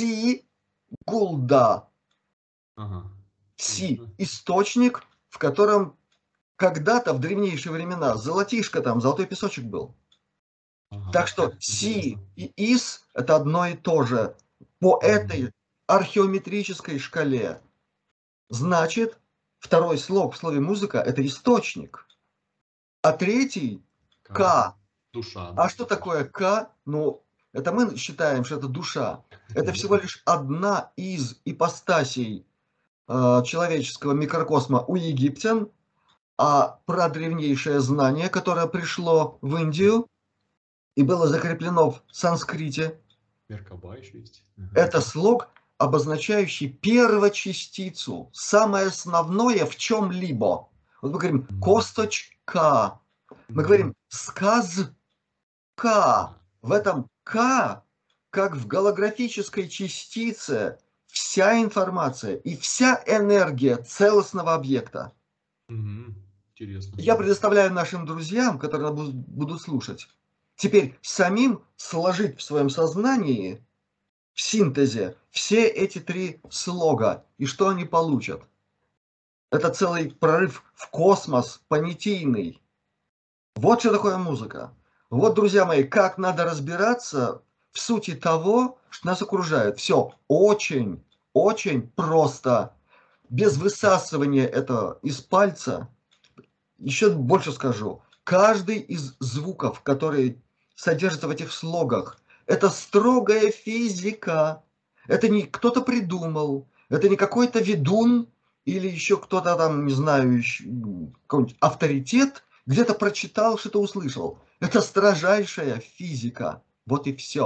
Си-Гулда. Ага. Си источник, в котором когда-то в древнейшие времена золотишко там, золотой песочек был. Ага. Так что Си Интересно. и Ис это одно и то же по этой археометрической шкале. Значит, второй слог в слове музыка это источник. А третий К. Душа, да. А что такое К? Ну, это мы считаем, что это душа. Это всего лишь одна из ипостасей человеческого микрокосма у египтян, а прадревнейшее знание, которое пришло в Индию и было закреплено в санскрите, Меркаба еще есть. это слог, обозначающий первочастицу, самое основное в чем-либо. Вот мы говорим «косточка», мы говорим «сказка». В этом «к», как в голографической частице, вся информация и вся энергия целостного объекта. Интересно. Я предоставляю нашим друзьям, которые будут слушать, теперь самим сложить в своем сознании, в синтезе, все эти три слога. И что они получат? Это целый прорыв в космос понятийный. Вот что такое музыка. Вот, друзья мои, как надо разбираться в сути того, что нас окружает. Все очень, очень просто. Без высасывания этого из пальца. Еще больше скажу. Каждый из звуков, которые содержатся в этих слогах, это строгая физика. Это не кто-то придумал. Это не какой-то ведун или еще кто-то там, не знаю, какой-нибудь авторитет где-то прочитал, что-то услышал. Это строжайшая физика. Вот и все.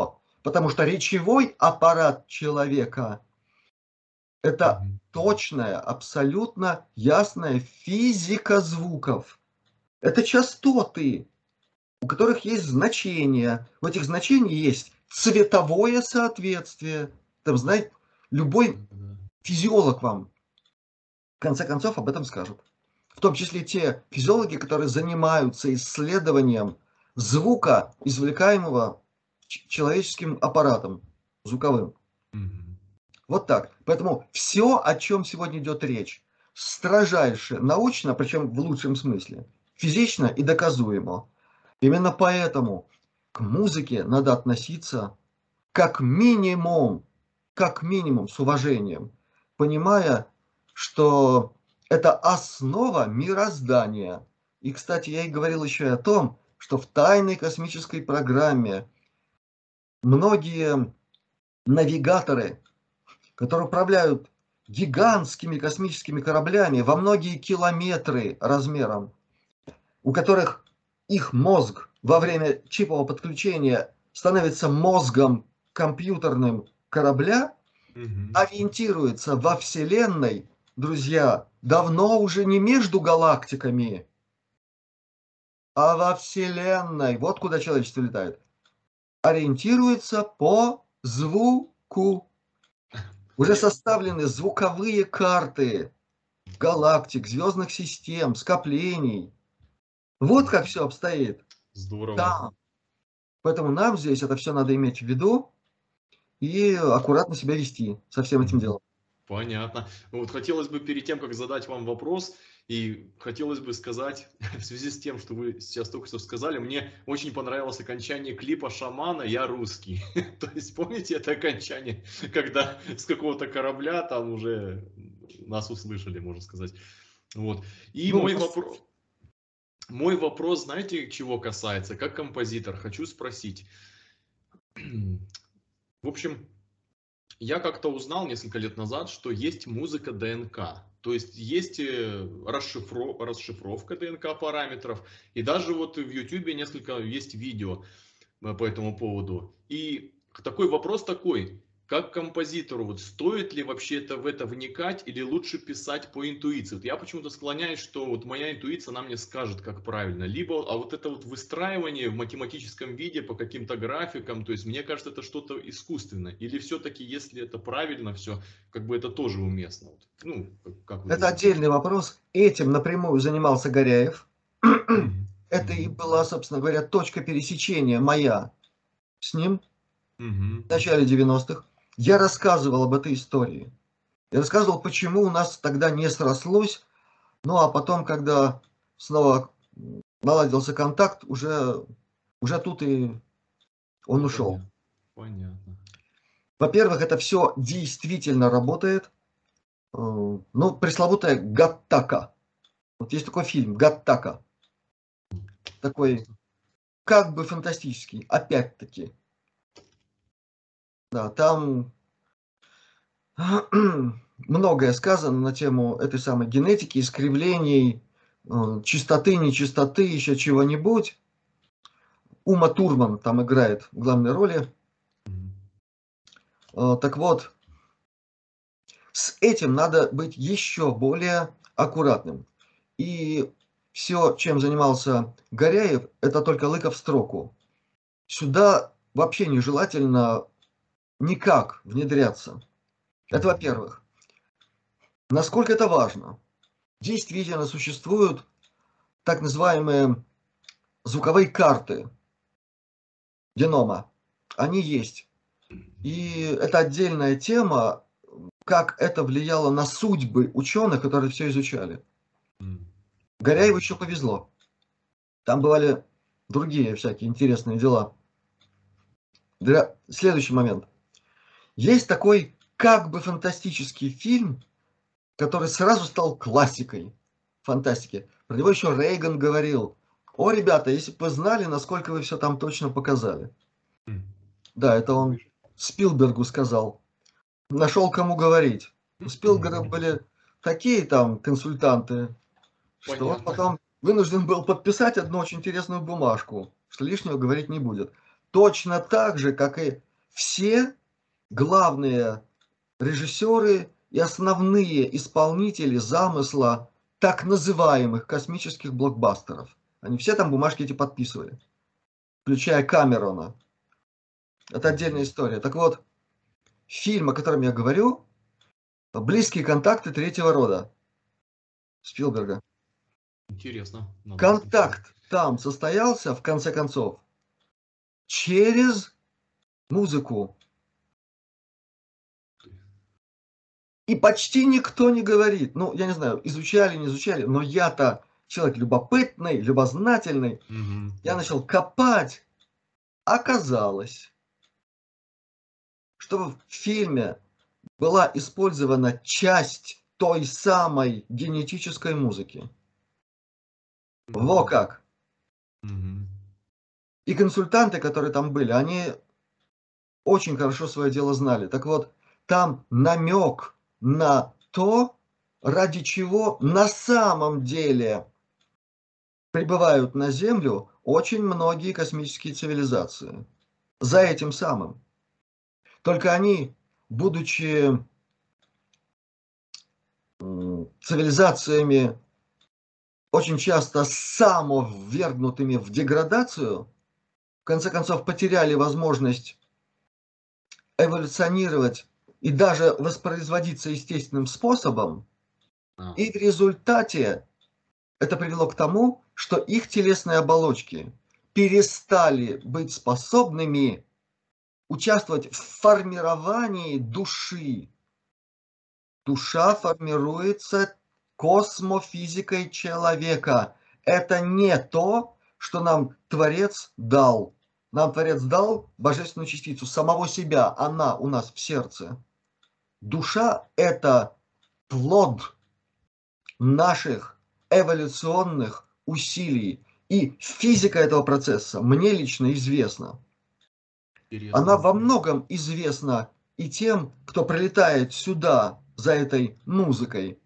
Потому что речевой аппарат человека – это точная, абсолютно ясная физика звуков. Это частоты, у которых есть значения. У этих значений есть цветовое соответствие. Там, знаете, любой физиолог вам в конце концов об этом скажет. В том числе те физиологи, которые занимаются исследованием звука, извлекаемого человеческим аппаратом звуковым. Вот так. Поэтому все, о чем сегодня идет речь, строжайше научно, причем в лучшем смысле, физично и доказуемо. Именно поэтому к музыке надо относиться как минимум с уважением, понимая, что это основа мироздания. И, кстати, я и говорил еще и о том, что в тайной космической программе многие навигаторы, которые управляют гигантскими космическими кораблями во многие километры размером, у которых их мозг во время чипового подключения становится мозгом компьютерным корабля, ориентируется во Вселенной, друзья, давно уже не между галактиками, а во Вселенной, вот куда человечество летает, ориентируется по звуку. Уже составлены звуковые карты галактик, звездных систем, скоплений. Вот как все обстоит. Здорово. Да. Поэтому нам здесь это все надо иметь в виду и аккуратно себя вести со всем этим делом. Понятно. Ну вот хотелось бы перед тем, как задать вам вопрос, и хотелось бы сказать, в связи с тем, что вы сейчас только что сказали, мне очень понравилось окончание клипа «Шамана. Я русский». То есть помните это окончание, когда с какого-то корабля там уже нас услышали, можно сказать. Вот. И Ну, мой вопрос, знаете, чего касается? Как композитор, хочу спросить. В общем, я как-то узнал несколько лет назад, что есть музыка ДНК. То есть есть расшифровка ДНК параметров. И даже вот в YouTube несколько есть видео по этому поводу. И такой вопрос такой. Как композитору, вот стоит ли вообще в это вникать или лучше писать по интуиции? Вот я почему-то склоняюсь, что вот моя интуиция, она мне скажет, как правильно. Либо, а вот это вот выстраивание в математическом виде по каким-то графикам, то есть мне кажется, это что-то искусственное. Или все-таки, если это правильно все, как бы это тоже уместно? Вот. Ну, как вы это думаете? отдельный вопрос. Этим напрямую занимался Горяев. Это и была, собственно говоря, точка пересечения моя с ним в начале 90-х. Я рассказывал об этой истории. Я рассказывал, почему у нас тогда не срослось. Ну, а потом, когда снова наладился контакт, уже тут и он ушел. Понятно. Во-первых, это все действительно работает. Ну, пресловутая Гаттака. Вот есть такой фильм «Гаттака». Такой как бы фантастический, опять-таки. Да, там многое сказано на тему этой самой генетики, искривлений, чистоты, нечистоты, еще чего-нибудь. Ума Турман там играет в главной роли. Так вот, с этим надо быть еще более аккуратным. И все, чем занимался Горяев, это только лыка в строку. Сюда вообще нежелательно никак внедряться. Это во-первых. Насколько это важно? Действительно существуют так называемые звуковые карты генома. Они есть. И это отдельная тема, как это влияло на судьбы ученых, которые все изучали. Горяеву еще повезло. Там бывали другие всякие интересные дела. Следующий момент. Есть такой как бы фантастический фильм, который сразу стал классикой фантастики. Про него еще Рейган говорил: о, ребята, если бы вы знали, насколько вы все там точно показали. Да, это он Спилбергу сказал. Нашел кому говорить. У Спилберга были такие там консультанты, что он потом вынужден был подписать одну очень интересную бумажку, что лишнего говорить не будет. Точно так же, как и все главные режиссеры и основные исполнители замысла так называемых космических блокбастеров. Они все там бумажки эти подписывали, включая Камерона. Это отдельная история. Так вот, фильм, о котором я говорю, «Близкие контакты третьего рода» Спилберга. Интересно. Надо посмотреть. Контакт там состоялся, в конце концов, через музыку. И почти никто не говорит, ну, я не знаю, изучали, не изучали, но я-то человек любопытный, любознательный, я начал копать. Оказалось, что в фильме была использована часть той самой генетической музыки. Во как! И консультанты, которые там были, они очень хорошо свое дело знали. Так вот, там намек на то, ради чего на самом деле прибывают на Землю очень многие космические цивилизации. За этим самым. Только они, будучи цивилизациями очень часто самоввергнутыми в деградацию, в конце концов потеряли возможность эволюционировать и даже воспроизводиться естественным способом, и в результате это привело к тому, что их телесные оболочки перестали быть способными участвовать в формировании души. Душа формируется космофизикой человека. Это не то, что нам Творец дал. Нам Творец дал божественную частицу самого себя. Она у нас в сердце. Душа – это плод наших эволюционных усилий. И физика этого процесса мне лично известна. Интересно. Она во многом известна и тем, кто прилетает сюда за этой музыкой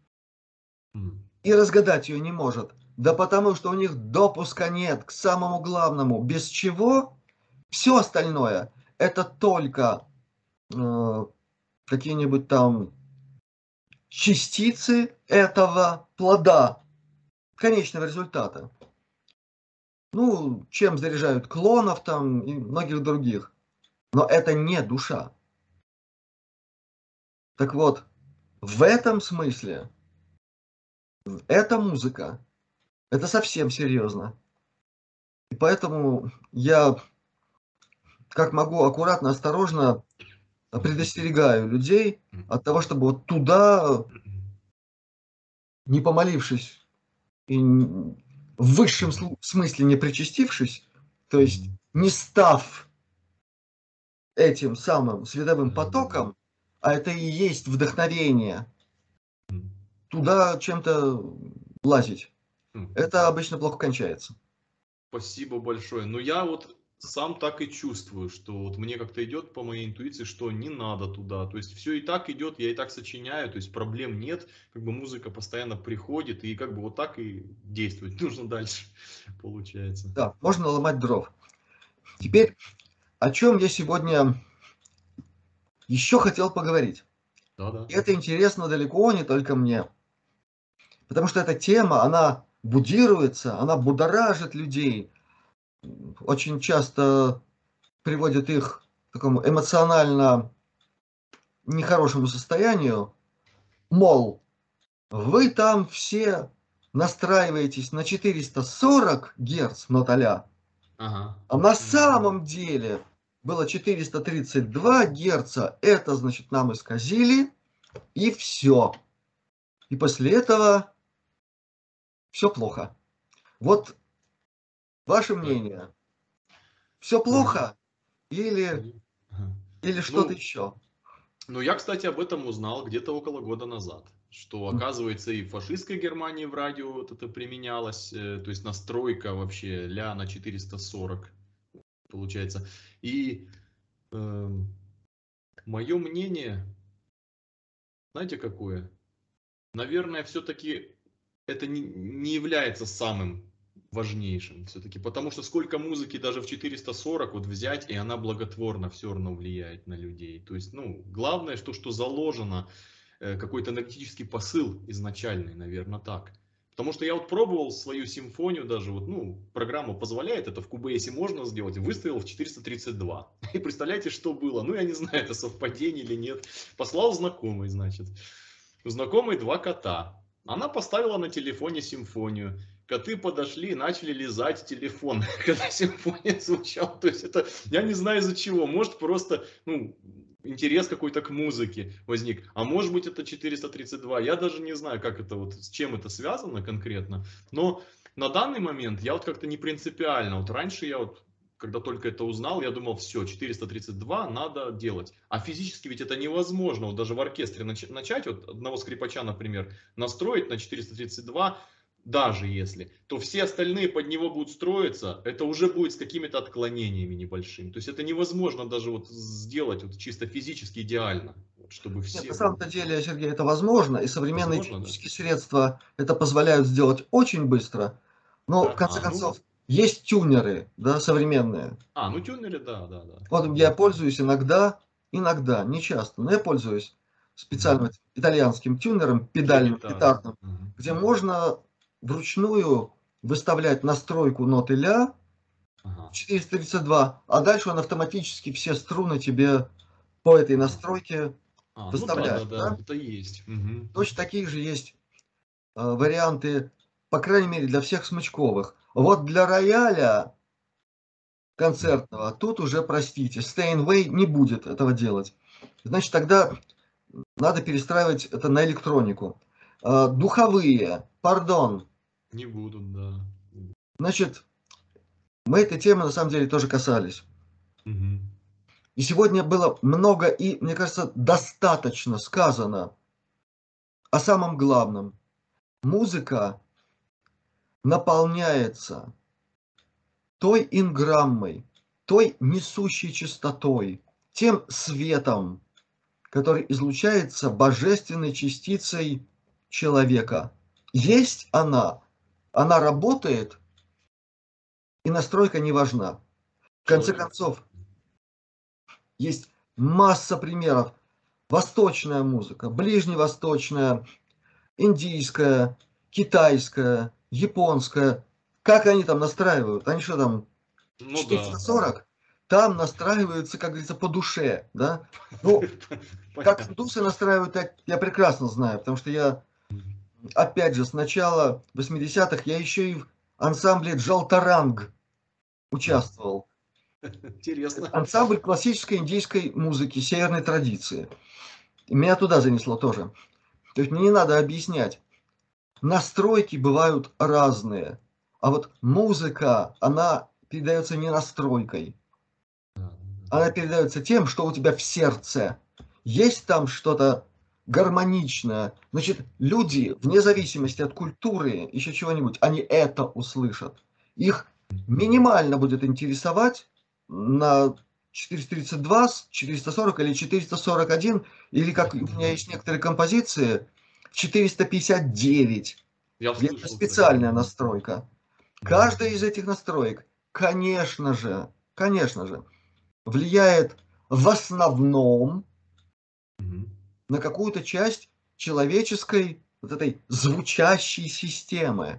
и разгадать ее не может. Да потому что у них допуска нет к самому главному, без чего все остальное это только какие-нибудь там частицы этого плода конечного результата. Ну, чем заряжают клонов там и многих других. Но это не душа. Так вот, в этом смысле эта музыка, это совсем серьезно. И поэтому я, как могу, аккуратно, осторожно предостерегаю людей от того, чтобы вот туда, не помолившись и в высшем смысле не причастившись, то есть не став этим самым световым потоком, а это и есть вдохновение, туда чем-то лазить. Это обычно плохо кончается. Спасибо большое. Но я вот сам так и чувствую, что вот мне как-то идет по моей интуиции, что не надо туда. То есть все и так идет, я и так сочиняю, то есть проблем нет. Как бы музыка постоянно приходит, и как бы вот так и действовать нужно дальше, получается. Да, можно ломать дров. Теперь, о чем я сегодня еще хотел поговорить. Да-да. И это интересно далеко не только мне. Потому что эта тема, она будируется, она будоражит людей. Очень часто приводит их к такому эмоционально нехорошему состоянию. Мол, вы там все настраиваетесь на 440 Гц нот-а-ля, Ага. а на самом деле было 432 Гц. Это, значит, нам исказили, и все. И после этого все плохо. Вот ваше мнение. Все плохо или что-то Ну, еще? ну, я, кстати, об этом узнал где-то около года назад, что, оказывается, и в фашистской Германии в радио вот это применялось, то есть настройка вообще ля на 440, получается. И мое мнение, знаете, какое? Наверное, все-таки это не является самым важнейшим все-таки, потому что сколько музыки даже в 440 вот взять, и она благотворно все равно влияет на людей. То есть, ну, главное, что заложено, какой-то энергетический посыл изначальный, наверное, так. Потому что я вот пробовал свою симфонию даже, вот, ну, программа позволяет, это в Cubase можно сделать, выставил в 432. И представляете, что было? Ну, я не знаю, это совпадение или нет. Послал знакомый, значит. У знакомой 2 кота. Она поставила на телефоне симфонию. Коты подошли и начали лизать телефон, когда симфония звучала. То есть это, я не знаю из-за чего. Может просто, ну, интерес какой-то к музыке возник. А может быть это 432. Я даже не знаю, как это вот, с чем это связано конкретно. Но на данный момент я вот как-то не принципиально. Вот раньше я вот, когда только это узнал, я думал, все, 432 надо делать. А физически ведь это невозможно. Вот даже в оркестре начать, вот одного скрипача, например, настроить на 432, даже если, то все остальные под него будут строиться, это уже будет с какими-то отклонениями небольшими. То есть это невозможно даже вот сделать вот чисто физически идеально, вот, чтобы Нет, все... на самом-то деле, Сергей, это возможно, и современные Возможно, да? технические средства это позволяют сделать очень быстро. Но, в Так, конце ну, концов, есть тюнеры, да, современные. ну тюнеры, да, да, да. Вот я пользуюсь иногда, не часто, но я пользуюсь специальным итальянским тюнером, Для педальным, гитары. гитарным, где можно вручную выставлять настройку ноты ля Ага. 432, а дальше он автоматически все струны тебе по этой настройке Ну да, да, выставляет. да, Да? это есть. Мгм. Точно такие же есть варианты, по крайней мере, для всех смычковых. Вот для рояля концертного тут уже, простите, Steinway не будет этого делать. Значит, тогда надо перестраивать это на электронику. Духовые, пардон. Не будут, да. Значит, мы этой темы на самом деле тоже касались. Мгм. И сегодня было много и, мне кажется, достаточно сказано о самом главном. Музыка наполняется той инграммой, той несущей частотой, тем светом, который излучается божественной частицей человека. Есть она работает, и настройка не важна. В конце Человек. концов, есть масса примеров. Восточная музыка, ближневосточная, индийская, китайская, японская. Как они там настраивают? Они что там, Ну да, да. 440? Там настраиваются, как говорится, по душе. Да? Ну, как Понятно. индусы настраивают, я прекрасно знаю, потому что я, опять же, с начала 80-х я еще и в ансамбле Джалтаранг участвовал. Интересно. Ансамбль классической индийской музыки, северной традиции. И меня туда занесло тоже. То есть мне не надо объяснять. Настройки бывают разные. А вот музыка, она передается не настройкой. Она передается тем, что у тебя в сердце. Есть там что-то гармоничное. Значит, люди, вне зависимости от культуры, еще чего-нибудь, они это услышат. Их минимально будет интересовать на 432, 440 или 441, или как у меня есть некоторые композиции, 459. Я Это слышал, кстати. специальная настройка. Каждая из этих настроек, конечно же, влияет в основном Мгм. на какую-то часть человеческой вот этой звучащей системы.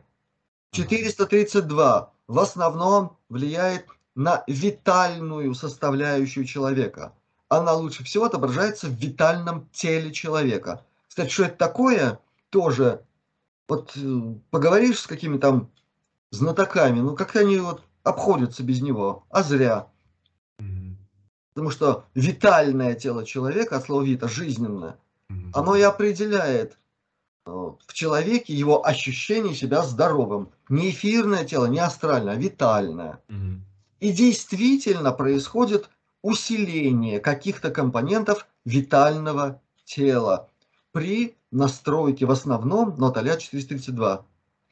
432 в основном влияет на витальную составляющую человека. Она лучше всего отображается в витальном теле человека. Кстати, что это такое, тоже, вот поговоришь с какими там знатоками, ну как они вот обходятся без него, а зря. Мгм. Потому что витальное тело человека, от слова вита, жизненное, Мгм. оно и определяет в человеке его ощущение себя здоровым. Не эфирное тело, не астральное, а витальное. Мгм. И действительно происходит усиление каких-то компонентов витального тела при настройке в основном нота ля 432.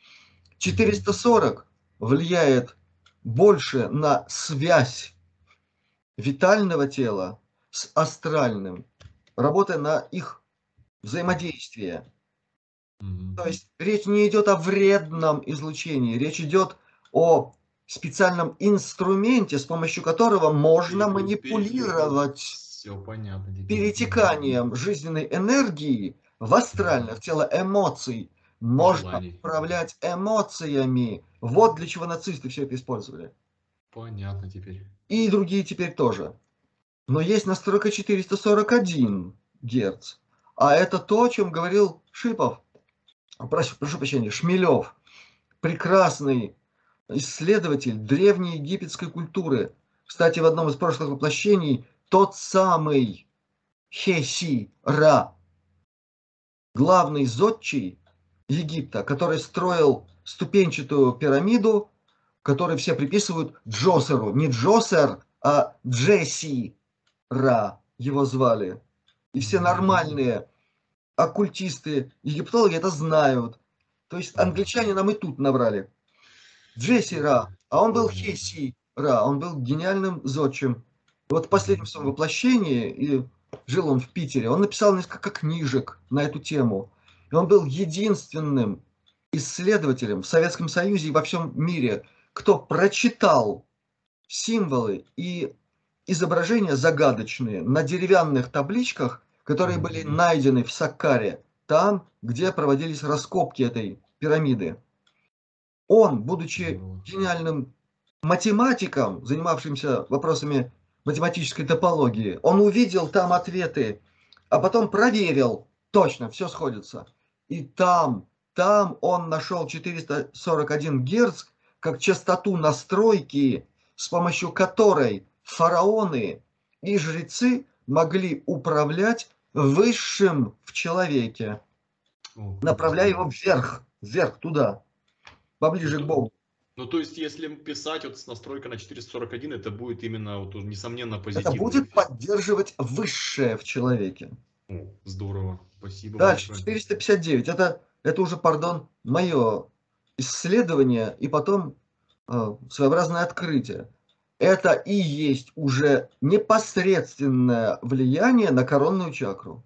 440 влияет больше на связь витального тела с астральным, работая на их взаимодействие. Мгм. То есть речь не идет о вредном излучении, речь идет о специальном инструменте, с помощью которого можно манипулировать Все понятно теперь. перетеканием жизненной энергии в астральное, в тело эмоций. Можно Желаний. управлять эмоциями. Вот для чего нацисты все это использовали. Понятно теперь. И другие теперь тоже. Но есть настройка 441 Гц. А это то, о чем говорил Шипов. Прошу прощения, Шмелев. Прекрасный исследователь древней египетской культуры. Кстати, в одном из прошлых воплощений тот самый Хеси-Ра, главный зодчий Египта, который строил ступенчатую пирамиду, которую все приписывают Джосеру. Не Джосер, а Джесси-Ра его звали. И все нормальные оккультисты, египтологи это знают. То есть англичане нам и тут наврали. Джесси Ра, а он был Хеси Ра, он был гениальным зодчим. Вот в последнем своем воплощении, и жил он в Питере, он написал несколько книжек на эту тему. И он был единственным исследователем в Советском Союзе и во всем мире, кто прочитал символы и изображения загадочные на деревянных табличках, которые были найдены в Саккаре, там, где проводились раскопки этой пирамиды. Он, будучи гениальным математиком, занимавшимся вопросами математической топологии, он увидел там ответы, а потом проверил, точно, все сходится. И там он нашел 441 Гц как частоту настройки, с помощью которой фараоны и жрецы могли управлять высшим в человеке, направляя его вверх туда, поближе к Богу. Ну, то есть, если писать вот с настройкой на 441, это будет именно, вот, несомненно, позитивный. Это будет поддерживать высшее в человеке. О, здорово, спасибо Дальше, большое. 459. Это уже, пардон, мое исследование и потом своеобразное открытие. Это и есть уже непосредственное влияние на коронную чакру.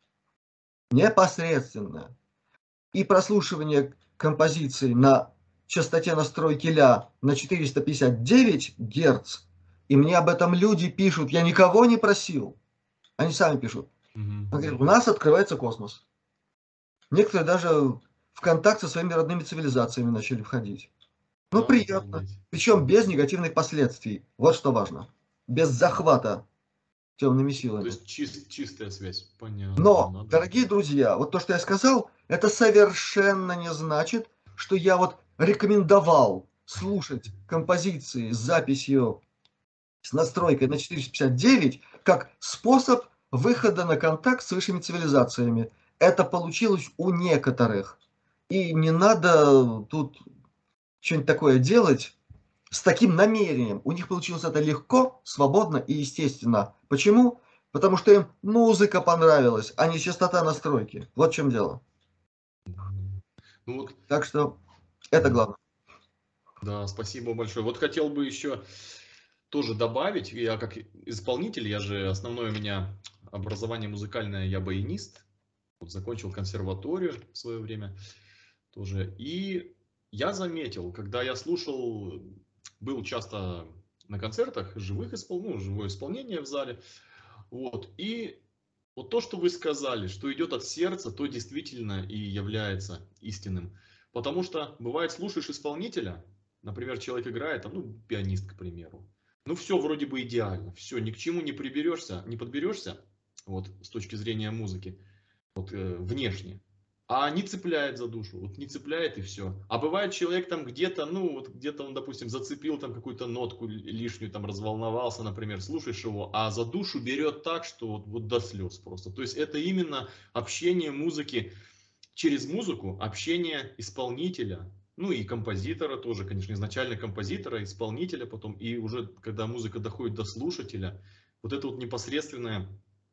Непосредственное. И прослушивание композиции на частоте настройки ля на 459 Гц, и мне об этом люди пишут, я никого не просил. Они сами пишут. Говорят, у нас открывается космос. Некоторые даже в контакт со своими родными цивилизациями начали входить. Ну, приятно. Причем без негативных последствий. Вот что важно. Без захвата темными силами. То есть чистая связь. Понятно. Но, дорогие друзья, вот то, что я сказал, это совершенно не значит, что я вот рекомендовал слушать композиции с записью, с настройкой на 459 как способ выхода на контакт с высшими цивилизациями. Это получилось у некоторых. И не надо тут что-нибудь такое делать с таким намерением. У них получилось это легко, свободно и естественно. Почему? Потому что им музыка понравилась, а не частота настройки. Вот в чем дело. Ну, вот, так что это главное. Да, спасибо большое. Вот хотел бы еще тоже добавить, я как исполнитель, я же основное у меня образование музыкальное, я баянист, вот, закончил консерваторию в свое время тоже. И я заметил, когда я слушал, был часто на концертах живое исполнение в зале, вот, и вот то, что вы сказали, что идет от сердца, то действительно и является истинным. Потому что бывает, слушаешь исполнителя, например, человек играет, ну, пианист, к примеру. Ну, все вроде бы идеально, все, ни к чему не подберешься, вот, с точки зрения музыки, вот, внешне. А не цепляет за душу, вот не цепляет и все. А бывает человек там где-то, ну вот где-то он, допустим, зацепил там какую-то нотку лишнюю, там разволновался, например, слушаешь его, а за душу берет так, что вот до слез просто. То есть это именно общение музыки через музыку, общение исполнителя, ну и композитора тоже, конечно, изначально композитора, исполнителя потом, и уже когда музыка доходит до слушателя, вот это вот непосредственное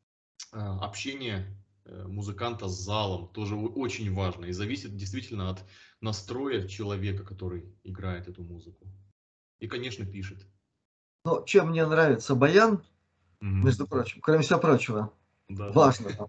общение музыканта с залом тоже очень важно и зависит действительно от настроя человека, который играет эту музыку. И, конечно, пишет. Но чем мне нравится баян, между прочим, кроме всего прочего, важно. Да.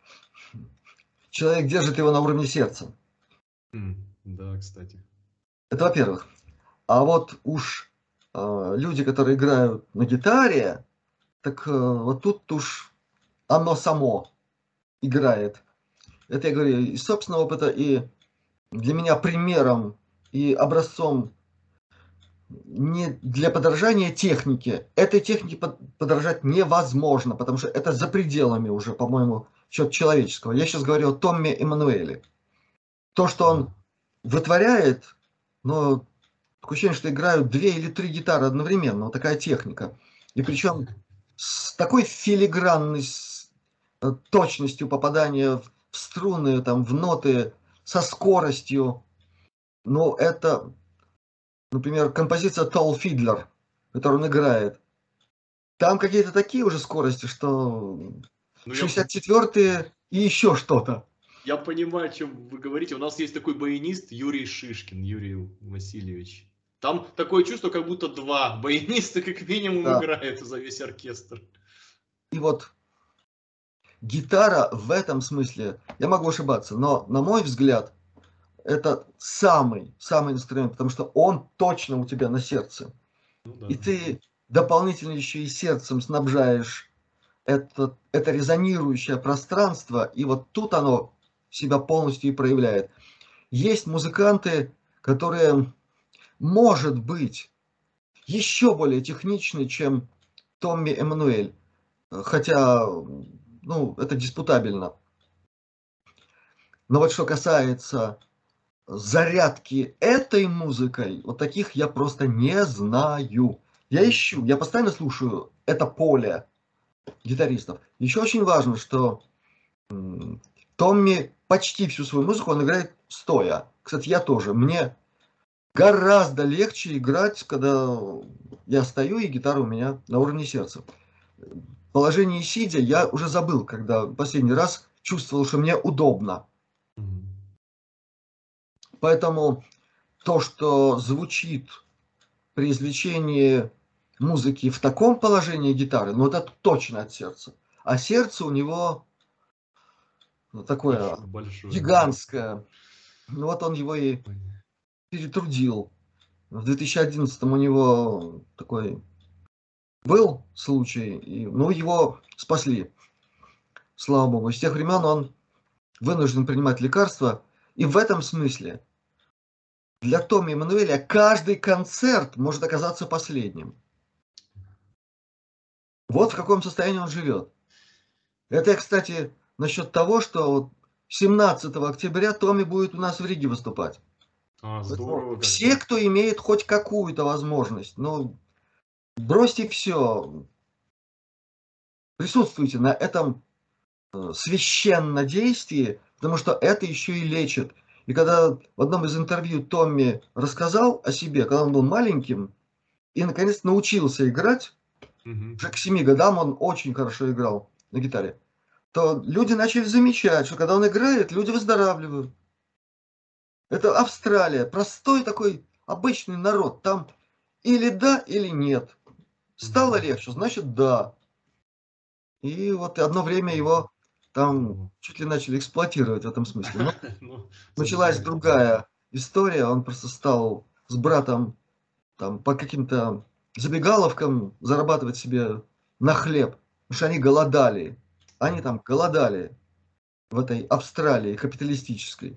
Человек держит его на уровне сердца. Да, кстати. Это во-первых. А вот уж люди, которые играют на гитаре, так вот тут уж оно само играет. Это я говорю из собственного опыта, и для меня примером и образцом не для подражания технике. Этой технике подражать невозможно, потому что это за пределами уже, по-моему, чего-то человеческого. Я сейчас говорю о Томме Эммануэле. То, что он Да. вытворяет, но такое ощущение, что играют 2 или 3 гитары одновременно. Вот такая техника. И причем с такой филигранной точностью попадания в струны, там, в ноты, со скоростью. Ну, это, например, композиция Tall Fiddler, которую он играет. Там какие-то такие уже скорости, что Ну, 64-е и еще что-то. я понимаю, о чем вы говорите. У нас есть такой баянист Юрий Шишкин, Юрий Васильевич. Там такое чувство, как будто два баяниста как минимум Да. играют за весь оркестр. И вот гитара в этом смысле, я могу ошибаться, но, на мой взгляд, это самый инструмент, потому что он точно у тебя на сердце. Ну И да. ты дополнительно еще и сердцем снабжаешь это резонирующее пространство, и вот тут оно себя полностью и проявляет. Есть музыканты, которые, может быть, еще более техничны, чем Томми Эммануэль, хотя, ну, это диспутабельно. Но вот что касается зарядки этой музыкой, вот таких я просто не знаю. Я ищу, я постоянно слушаю это поле гитаристов. Еще очень важно, что Томми почти всю свою музыку он играет стоя. Кстати, я тоже. Мне гораздо легче играть, когда я стою и гитара у меня на уровне сердца. В положении сидя я уже забыл, когда последний раз чувствовал, что мне удобно. Мгм. Поэтому то, что звучит при извлечении музыки в таком положении гитары, ну это точно от сердца. А сердце у него такое Большое, да. гигантское. Ну вот он его и перетрудил. В 2011 у него такой был случай, и, ну, его спасли, слава богу. С тех времен он вынужден принимать лекарства. И в этом смысле для Томми Эммануэля каждый концерт может оказаться последним. Вот в каком состоянии он живет. Это, кстати, насчет того, что 17 октября Томми будет у нас в Риге выступать. Поэтому Здорово все, как-то. кто имеет хоть какую-то возможность, ну, бросьте все, присутствуйте на этом священнодействии, потому что это еще и лечит. И когда в одном из интервью Томми рассказал о себе, когда он был маленьким и наконец научился играть, Мгм. уже к 7 годам он очень хорошо играл на гитаре, то люди начали замечать, что когда он играет, люди выздоравливают. Это Австралия, простой такой обычный народ. Там или да, или нет. Стало Мгм. легче, значит да. И вот одно время его там Здорово. чуть ли начали эксплуатировать в этом смысле. Но Ну, началась замечательно. другая история. Он просто стал с братом там по каким-то забегаловкам зарабатывать себе на хлеб, потому что они голодали. Они там голодали в этой Австралии капиталистической.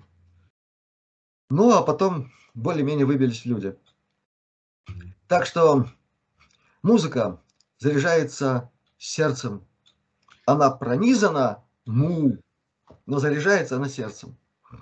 Ну, а потом более-менее выбились люди. Мгм. Так что музыка заряжается сердцем. Она пронизана но заряжается она сердцем.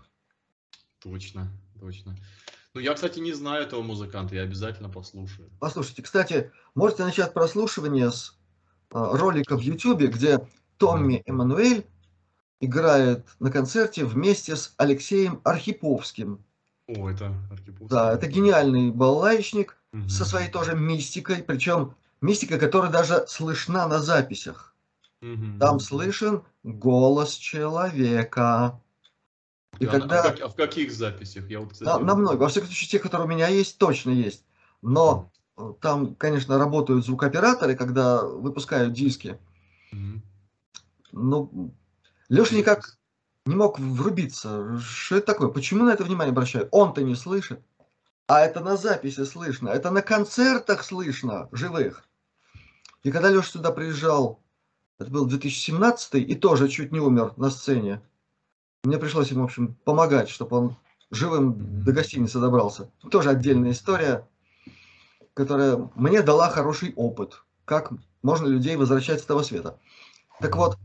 Точно, точно. Ну, я, кстати, не знаю этого музыканта, я обязательно послушаю. Послушайте, кстати, можете начать прослушивание с ролика в Ютубе, где Мгм. Томми Эммануэль играет на концерте вместе с Алексеем Архиповским. О, это Архиповский, Да, да. это гениальный балалайщик со Мгм. своей тоже мистикой, причем мистика, которая даже слышна на записях. Там Мгм. слышен голос человека. Ух И ты, когда а в каких записях? Я вот, на, кстати... на много, во всяком случае, те, которые у меня есть, точно есть. Мгм. Но там, конечно, работают звукооператоры, когда выпускают диски. Мгм. Ну, Леша И никак не мог врубиться. Что это такое? Почему на это внимание обращают? Он-то не слышит. А это на записи слышно, это на концертах слышно, живых. И когда Леша сюда приезжал, это был 2017 и тоже чуть не умер на сцене. Мне пришлось ему, в общем, помогать, чтобы он живым до гостиницы добрался. Тоже отдельная история, которая мне дала хороший опыт, как можно людей возвращать с того света. Так вот,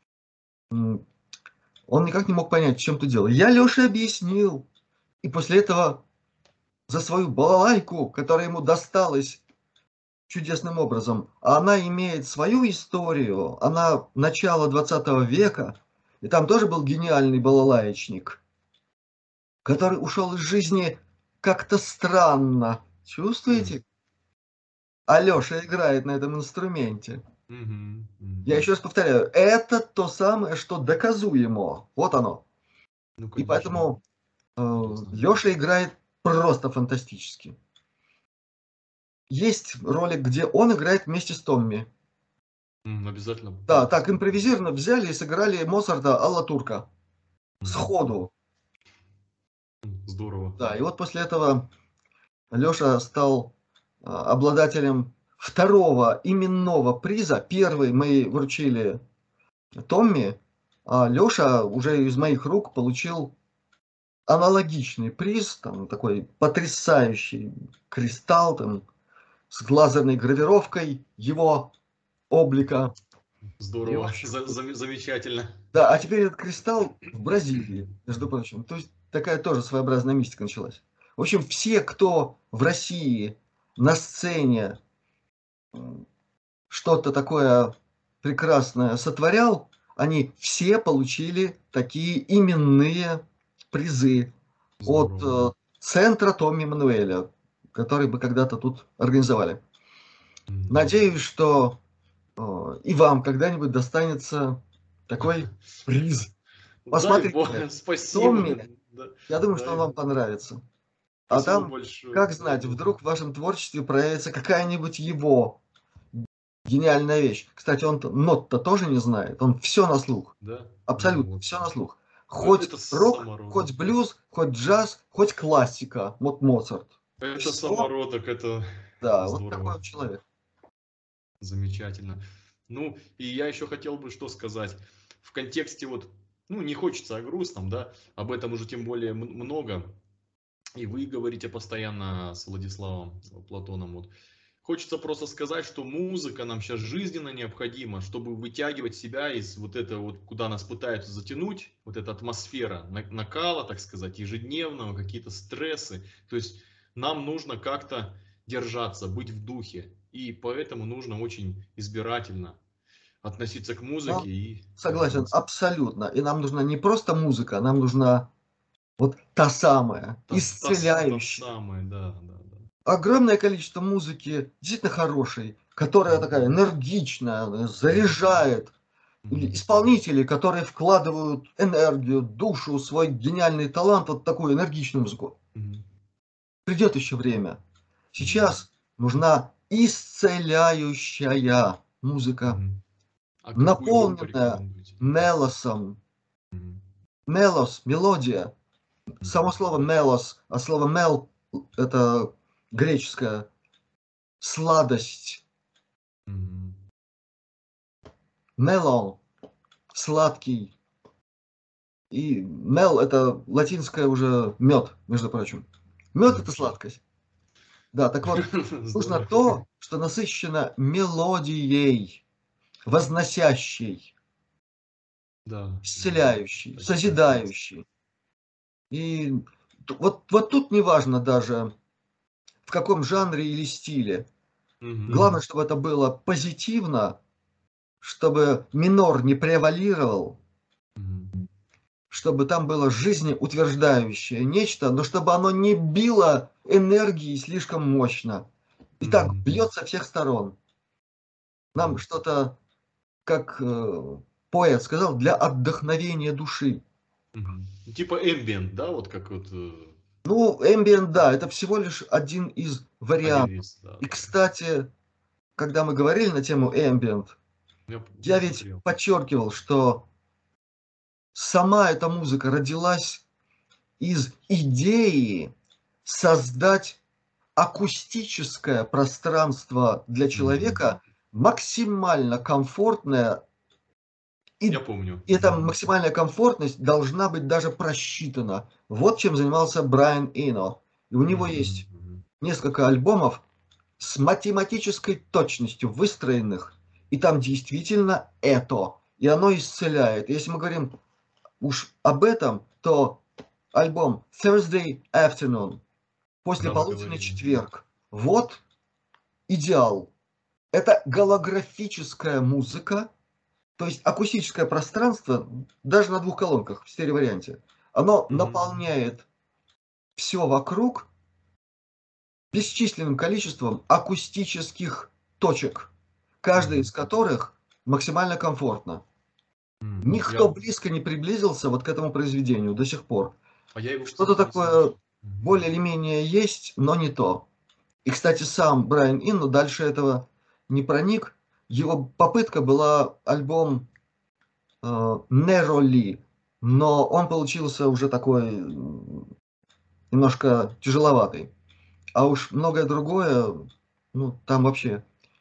он никак не мог понять, в чем тут дело. Я Леше объяснил, и после этого за свою балалайку, которая ему досталась чудесным образом, а она имеет свою историю, она начала 20 века, и там тоже был гениальный балалаечник, который ушел из жизни как-то странно. Чувствуете? А Леша играет на этом инструменте. Я еще раз повторяю, это то самое, что доказуемо. Вот оно. Ну, И конечно. поэтому Леша играет просто фантастически. Есть ролик, где он играет вместе с Томми. Обязательно. Да, так импровизированно взяли и сыграли Моцарта Алла Турка. Сходу. Здорово. Да, и вот после этого Леша стал обладателем второго именного приза. Первый мы вручили Томми, а Леша уже из моих рук получил аналогичный приз, там такой потрясающий кристалл там, с лазерной гравировкой его облика. Здорово, замечательно. Да, а теперь этот кристалл в Бразилии, между прочим. То есть такая тоже своеобразная мистика началась. В общем, все, кто в России на сцене что-то такое прекрасное сотворял, они все получили такие именные призы от центра Томми Мануэля, который мы когда-то тут организовали. Надеюсь, что и вам когда-нибудь достанется такой приз. Посмотрите, спасибо. Томми, я думаю, что он вам понравится. А Спасибо там, большое. как знать, вдруг в вашем творчестве проявится какая-нибудь его гениальная вещь. Кстати, он нот-то тоже не знает, он все на слух. Да? Абсолютно, Вот. все на слух. Хоть Это рок, самородок. хоть блюз, хоть джаз, хоть классика. Вот Моцарт. Это Всё. самородок, это Да, здорово. вот такой вот человек. Замечательно. Ну, и я еще хотел бы что сказать. В контексте вот, ну, не хочется о грустном, да, об этом уже тем более много. И вы говорите постоянно с Владиславом Платоном. Вот. Хочется просто сказать, что музыка нам сейчас жизненно необходима, чтобы вытягивать себя из вот этого, вот, куда нас пытаются затянуть, вот эта атмосфера накала, так сказать, ежедневного, какие-то стрессы. То есть нам нужно как-то держаться, быть в духе. И поэтому нужно очень избирательно относиться к музыке Ну, и согласен, держаться. абсолютно. И нам нужна не просто музыка, нам нужна вот та самая, Та исцеляющая. самая, да. Огромное количество музыки действительно хорошей, которая такая энергичная, заряжает. Или исполнители, которые вкладывают энергию, душу, свой гениальный талант, вот такую энергичную музыку. Придет еще время. Сейчас нужна исцеляющая музыка, А какую вы наполненная порекомендуете? мелосом. Мелос, мелодия. Само слово мелос, а слово мел – это греческое сладость. Мелон – сладкий. И мел – это латинское уже мед, между прочим. Мед – это сладкость. Да, так вот, нужно то, что насыщено мелодией, возносящей, исцеляющей, созидающей. И вот тут не важно даже, в каком жанре или стиле. Главное, чтобы это было позитивно, чтобы минор не превалировал, чтобы там было жизнеутверждающее нечто, но чтобы оно не било энергией слишком мощно. И так бьет со всех сторон. Нам что-то, как поэт сказал, для отдохновения души. Типа ambient, да, вот как вот. Ну, ambient, да, это всего лишь один из вариантов. И, кстати, когда мы говорили на тему ambient, я ведь подчеркивал, что сама эта музыка родилась из идеи создать акустическое пространство для человека максимально комфортное. Я И помню. эта максимальная комфортность должна быть даже просчитана. Вот чем занимался Брайан Ино. И у него есть несколько альбомов с математической точностью выстроенных. И там действительно это. И оно исцеляет. Если мы говорим уж об этом, то альбом Thursday Afternoon, послеполуденный четверг. Вот идеал. Это голографическая музыка, то есть акустическое пространство, даже на двух колонках в стереоварианте, оно наполняет все вокруг бесчисленным количеством акустических точек, каждая из которых максимально комфортна. Никто близко не приблизился вот к этому произведению до сих пор. Что-то такое более или менее есть, но не то. И, кстати, сам Брайан Ино дальше этого не проник. Его попытка была альбом Нероли, но он получился уже такой немножко тяжеловатый. А уж многое другое, ну, там вообще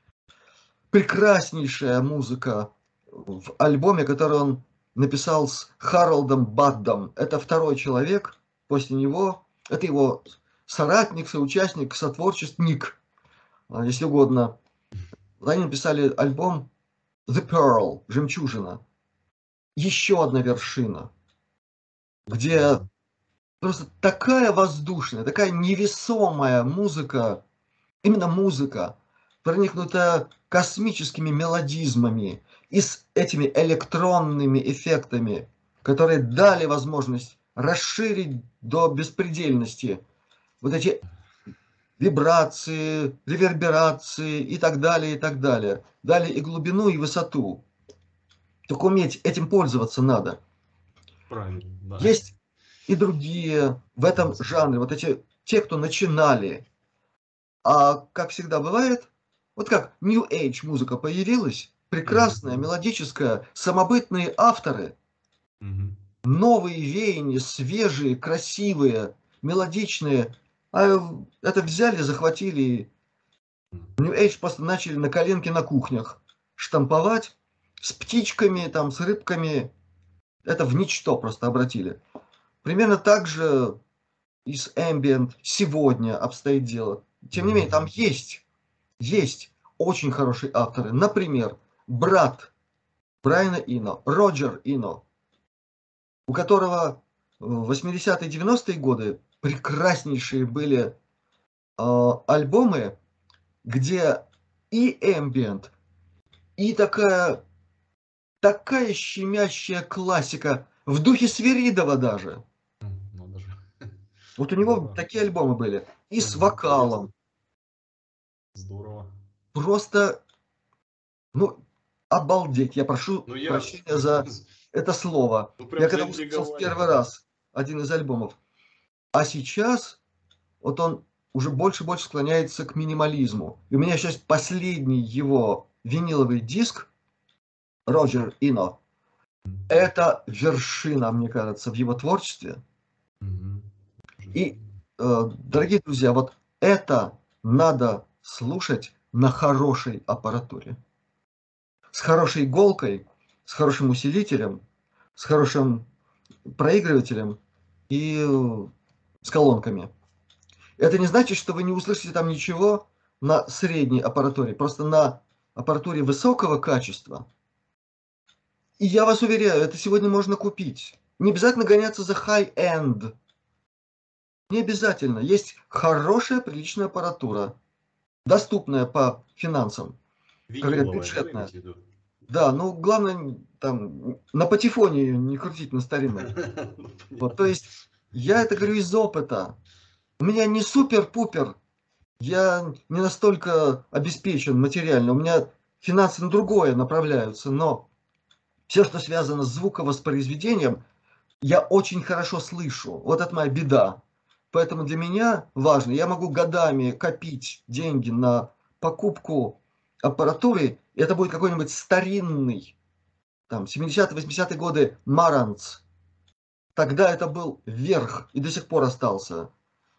прекраснейшая музыка в альбоме, который он написал с Харолдом Баддом. Это второй человек после него. Это его соратник, соучастник, сотворчественник, если угодно. Они написали альбом The Pearl, «Жемчужина». Еще одна вершина, где просто такая воздушная, такая невесомая музыка, именно музыка, проникнутая космическими мелодизмами и с этими электронными эффектами, которые дали возможность расширить до беспредельности вот эти вибрации, реверберации и так далее, и так далее. Дали и глубину, и высоту. Только уметь этим пользоваться надо. Правильно, да. Есть и другие в этом жанре, вот эти, те, кто начинали. А как всегда бывает, вот как New Age музыка появилась, прекрасная, мелодическая, самобытные авторы, новые веяния, свежие, красивые, мелодичные, а это взяли, захватили. New Age просто начали на коленке на кухнях штамповать с птичками, там, с рыбками. Это в ничто просто обратили. Примерно так же и с Ambient сегодня обстоит дело. Тем не менее, там есть очень хорошие авторы. Например, брат Брайана Ино, Роджер Ино, у которого в 80-е, 90-е годы прекраснейшие были альбомы, где и Ambient, и такая щемящая классика, в духе Свиридова даже. Вот у него такие альбомы были. И с вокалом. Здорово. Просто, ну, обалдеть. Я прошу прощения за это слово. Я когда услышал в первый раз один из альбомов. А сейчас вот он уже больше и больше склоняется к минимализму. И у меня сейчас последний его виниловый диск, Роджер Ино. Это вершина, мне кажется, в его творчестве. И, дорогие друзья, вот это надо слушать на хорошей аппаратуре. С хорошей иголкой, с хорошим усилителем, с хорошим проигрывателем и с колонками. Это не значит, что вы не услышите там ничего на средней аппаратуре, просто на аппаратуре высокого качества. И я вас уверяю, это сегодня можно купить. Не обязательно гоняться за high-end. Не обязательно. Есть хорошая, приличная аппаратура, доступная по финансам. Говорят, бюджетная. Да, ну главное там на патефоне ее не крутить на старинном. Вот, то есть я это говорю из опыта. У меня не супер-пупер. Я не настолько обеспечен материально. У меня финансы на другое направляются. Но все, что связано с звуковоспроизведением, я очень хорошо слышу. Вот это моя беда. Поэтому для меня важно, я могу годами копить деньги на покупку аппаратуры. Это будет какой-нибудь старинный, там, 70-е, 80-е годы Маранц. Тогда это был верх и до сих пор остался.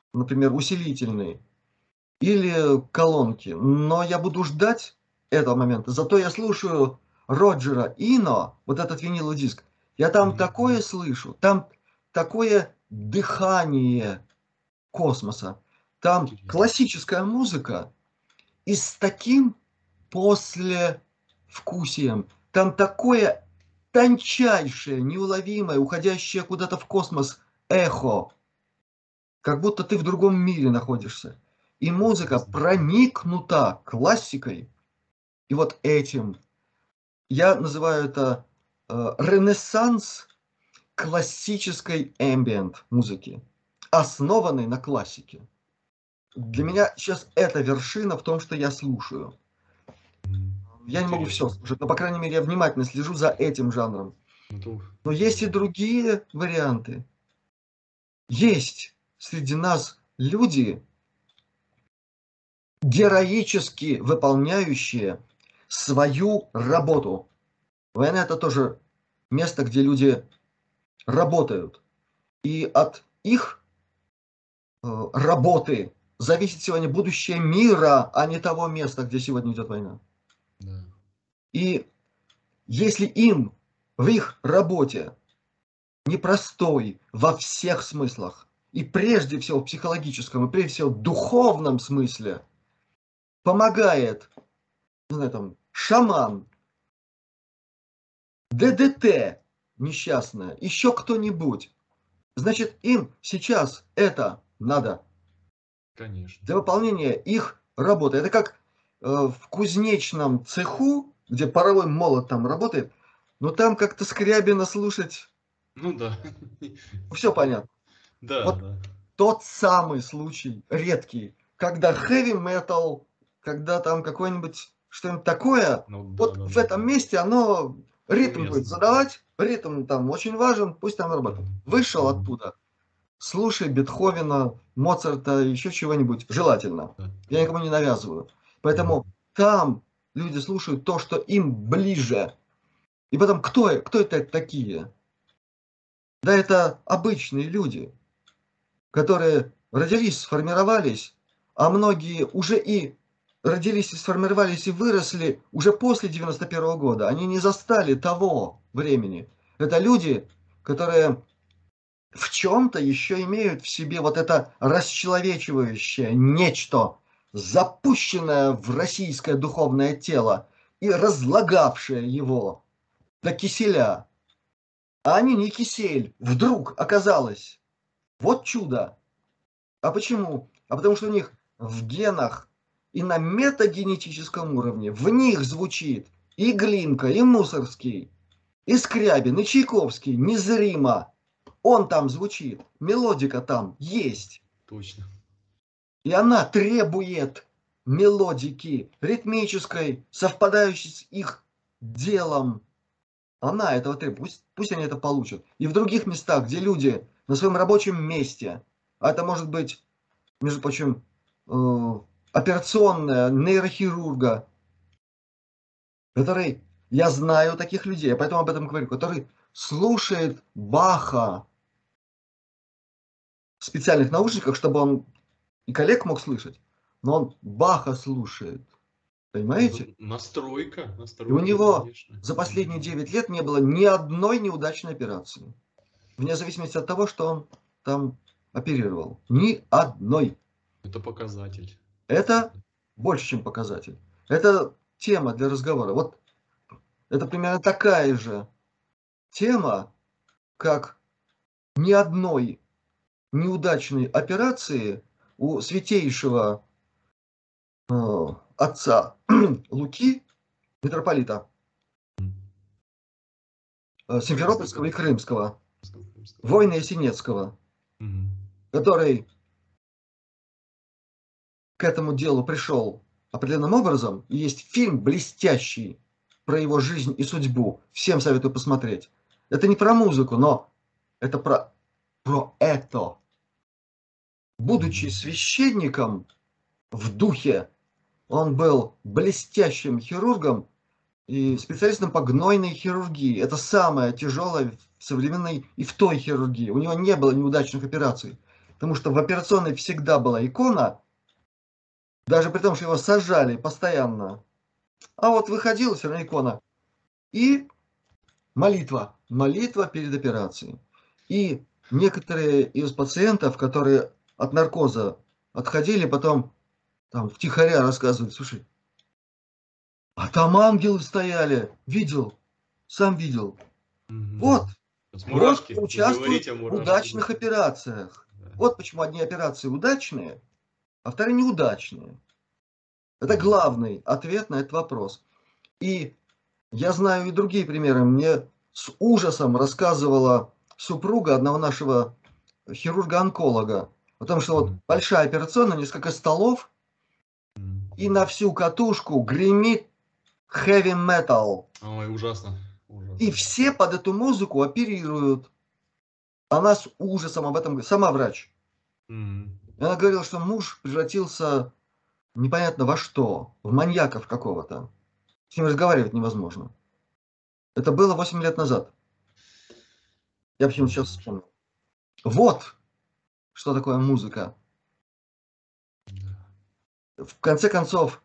например, усилительные или колонки, но я буду ждать этого момента. Зато я слушаю Роджера Ино, вот этот виниловый диск, я там такое слышу, там такое дыхание космоса, там Интересно. классическая музыка и с таким послевкусием, там такое тончайшее, неуловимое, уходящее куда-то в космос эхо, как будто ты в другом мире находишься. И музыка проникнута классикой. И вот этим я называю это ренессанс классической ambient музыки, основанной на классике. Для меня сейчас это вершина в том, что я слушаю. Я не могу все слушать, но, по крайней мере, я внимательно слежу за этим жанром. Но есть и другие варианты. Есть среди нас люди, героически выполняющие свою работу. Война – это тоже место, где люди работают. И от их работы зависит сегодня будущее мира, а не того места, где сегодня идет война. Да. И если им в их работе непростой во всех смыслах, и прежде всего в психологическом, и прежде всего в духовном смысле, помогает, не знаю, там, шаман, ДДТ несчастная, еще кто-нибудь, значит, им сейчас это надо. Конечно. Для выполнения их работы. Это как в кузнечном цеху, где паровой молот там работает, но там как-то Скрябина слушать, Ну да. все понятно. Да, Вот да. тот самый случай, редкий, когда heavy metal, когда там какое-нибудь что-нибудь такое, Ну, да, вот да, в да, этом да. месте оно ритм Уместно. будет задавать, ритм там очень важен, пусть там работает. Вышел оттуда, слушай Бетховена, Моцарта, еще чего-нибудь, желательно. Да. Я никому не навязываю. Поэтому там люди слушают то, что им ближе. И потом, кто это такие? Да это обычные люди, которые родились, сформировались, а многие уже и родились, и сформировались, и выросли уже после 91 года. Они не застали того времени. Это люди, которые в чем-то еще имеют в себе вот это расчеловечивающее нечто, запущенное в российское духовное тело и разлагавшее его до киселя. А они не кисель. Вдруг оказалось. Вот чудо. А почему? А потому что у них в генах и на метагенетическом уровне в них звучит и Глинка, и Мусорский, и Скрябин, и Чайковский незримо. Он там звучит, мелодика там есть. Точно. И она требует мелодики ритмической, совпадающей с их делом. Она этого требует. Пусть они это получат. И в других местах, где люди на своем рабочем месте, а это может быть, между прочим, операционная нейрохирурга, который, я знаю таких людей, я поэтому об этом говорю, который слушает Баха в специальных наушниках, чтобы он и коллег мог слышать, но он Баха слушает. Понимаете? Настройка, И у него конечно. за последние 9 лет не было ни одной неудачной операции. Вне зависимости от того, что он там оперировал. Ни одной. Это показатель. Это больше, чем показатель. Это тема для разговора. Вот это примерно такая же тема, как ни одной неудачной операции у святейшего отца Луки, митрополита Симферопольского и Крымского, воина Ясенецкого, который к этому делу пришел определенным образом. И есть фильм блестящий про его жизнь и судьбу. Всем советую посмотреть. Это не про музыку, но это про это. Будучи священником в духе, он был блестящим хирургом и специалистом по гнойной хирургии. Это самое тяжелое в современной и в той хирургии. У него не было неудачных операций. Потому что в операционной всегда была икона, даже при том, что его сажали постоянно. А вот выходила все равно икона. И молитва. Молитва перед операцией. И некоторые из пациентов, которые от наркоза отходили, потом там втихаря рассказывают: слушай, а там ангелы стояли, видел, сам видел. Вот, вот Мурашки. кто Вы говорите, участвует а в мурашки. удачных операциях. Да. Вот почему одни операции удачные, а вторые неудачные. Это главный ответ на этот вопрос. И я знаю и другие примеры. Мне с ужасом рассказывала супруга одного нашего хирурга-онколога о том, что вот большая операционная, несколько столов, и на всю катушку гремит heavy metal. Ой, ужасно. И все под эту музыку оперируют. Она с ужасом об этом говорит, сама врач. И она говорила, что муж превратился непонятно во что, в маньяков какого-то. С ним разговаривать невозможно. Это было 8 лет назад. Я почему-то сейчас вспомнил. Вот что такое музыка. В конце концов,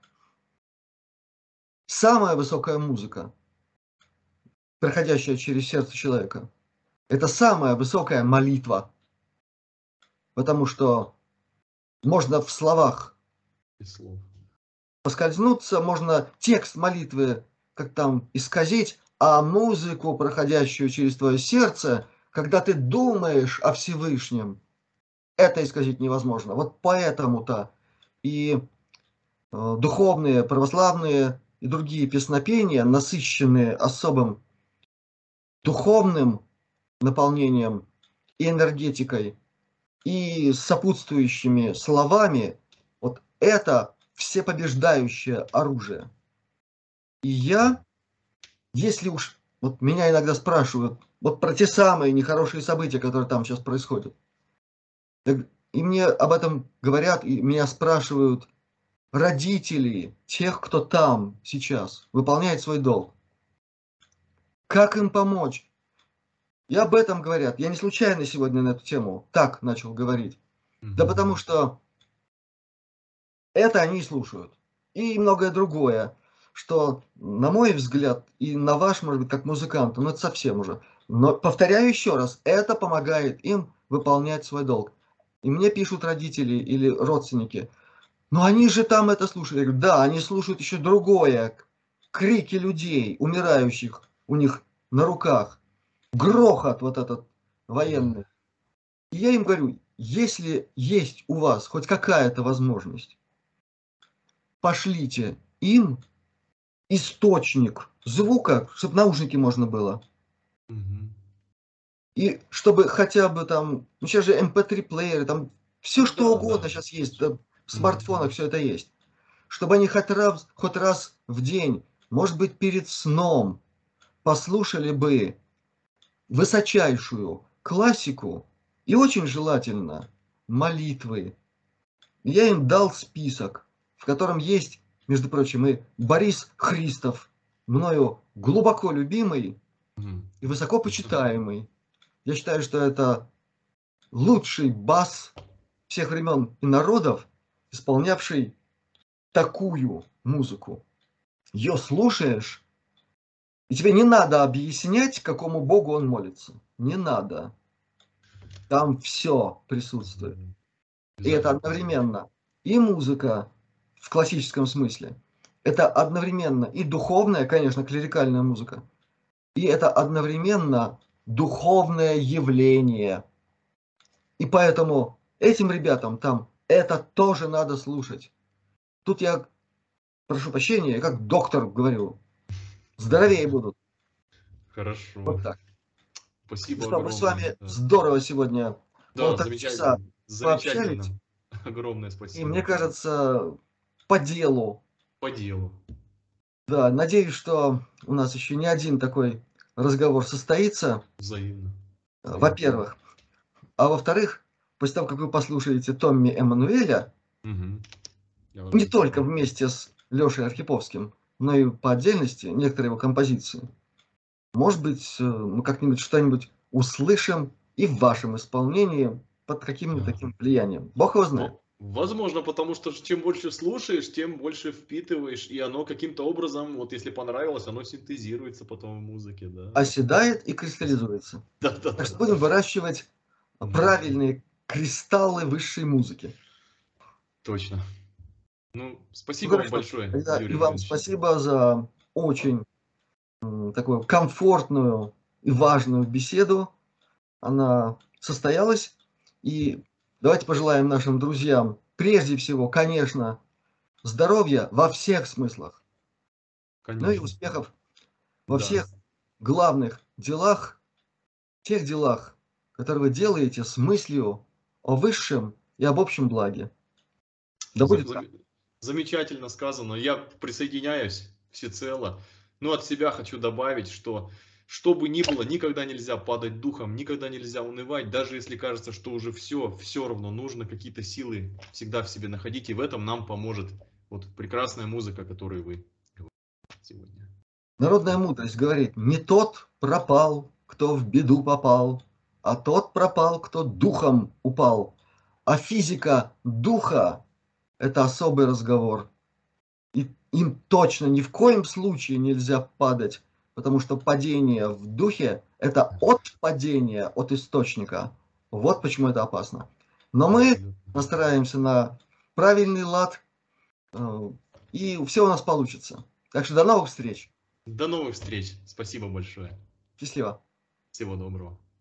самая высокая музыка, проходящая через сердце человека, это самая высокая молитва. Потому что можно в словах поскользнуться, можно текст молитвы как там исказить, а музыку, проходящую через твое сердце, когда ты думаешь о Всевышнем, это исказить невозможно. Вот поэтому-то и духовные, православные и другие песнопения, насыщенные особым духовным наполнением и энергетикой, и сопутствующими словами, вот это всепобеждающее оружие. И я, если уж, вот меня иногда спрашивают, вот про те самые нехорошие события, которые там сейчас происходят, и мне об этом говорят, и меня спрашивают родители тех, кто там сейчас выполняет свой долг. Как им помочь? И об этом говорят. Я не случайно сегодня на эту тему так начал говорить. Да потому что это они слушают. И многое другое, что, на мой взгляд, и на ваш, может быть, как музыканта, ну это совсем уже. Но повторяю еще раз, это помогает им выполнять свой долг. И мне пишут родители или родственники: но они же там это слушают. Я говорю: да, они слушают еще другое. Крики людей, умирающих у них на руках. Грохот вот этот военный. И я им говорю: если есть у вас хоть какая-то возможность, пошлите им источник звука, чтобы наушники можно было. И чтобы хотя бы там, ну сейчас же MP3-плееры, там все что угодно сейчас есть, да, в смартфонах все это есть. Чтобы они хоть раз в день, может быть, перед сном, послушали бы высочайшую классику и очень желательно молитвы. Я им дал список, в котором есть, между прочим, и Борис Христов, мною глубоко любимый и высоко почитаемый. Я считаю, что это лучший бас всех времен и народов, исполнявший такую музыку. Ее слушаешь, и тебе не надо объяснять, к какому богу он молится. Не надо. Там все присутствует. И это одновременно и музыка в классическом смысле. Это одновременно и духовная, конечно, клерикальная музыка. И это одновременно духовное явление. И поэтому этим ребятам там это тоже надо слушать. Тут я прошу прощения, я как доктор говорю. Здоровее будут. Хорошо. Вот так. Спасибо Что, мы огромное. с вами Да. здорово сегодня Да, 1,5 часа замечательно. пообщались. Огромное И спасибо. мне кажется, по делу. По делу. Да, надеюсь, что у нас еще не один такой разговор состоится. Взаимно. Во-первых. А во-вторых, после того, как вы послушаете Томми Эммануэля, не только вместе с Лешей Архиповским, но и по отдельности некоторые его композиции, может быть, мы как-нибудь что-нибудь услышим и в вашем исполнении. под каким-то таким влиянием. Бог его знает. Возможно, потому что чем больше слушаешь, тем больше впитываешь, и оно каким-то образом, вот если понравилось, оно синтезируется потом в музыке, да. Оседает и кристаллизуется. Да, да, Так что да. будем выращивать правильные кристаллы высшей музыки. Точно. Ну, Ну, спасибо вам хорошо. большое, Тогда и Юрий вам Леонидович. спасибо за очень такую комфортную и важную беседу. Она состоялась. И давайте пожелаем нашим друзьям, прежде всего, конечно, здоровья во всех смыслах. Ну и Конечно. успехов во Да. всех главных делах, тех делах, которые вы делаете с мыслью о высшем и об общем благе. Да будет так. Замечательно сказано. Я присоединяюсь всецело. Но от себя хочу добавить, что бы ни было, никогда нельзя падать духом, никогда нельзя унывать, даже если кажется, что уже все равно нужно какие-то силы всегда в себе находить, и в этом нам поможет вот прекрасная музыка, которую вы говорите сегодня. Народная мудрость говорит, не тот пропал, кто в беду попал, а тот пропал, кто духом упал. А физика духа– это особый разговор. И им точно ни в коем случае нельзя падать, потому что падение в духе– это от падения от источника. Вот почему это опасно. Но мы Абсолютно. настраиваемся на правильный лад, и все у нас получится. Так что до новых встреч. До новых встреч. Спасибо большое. Счастливо. Всего доброго.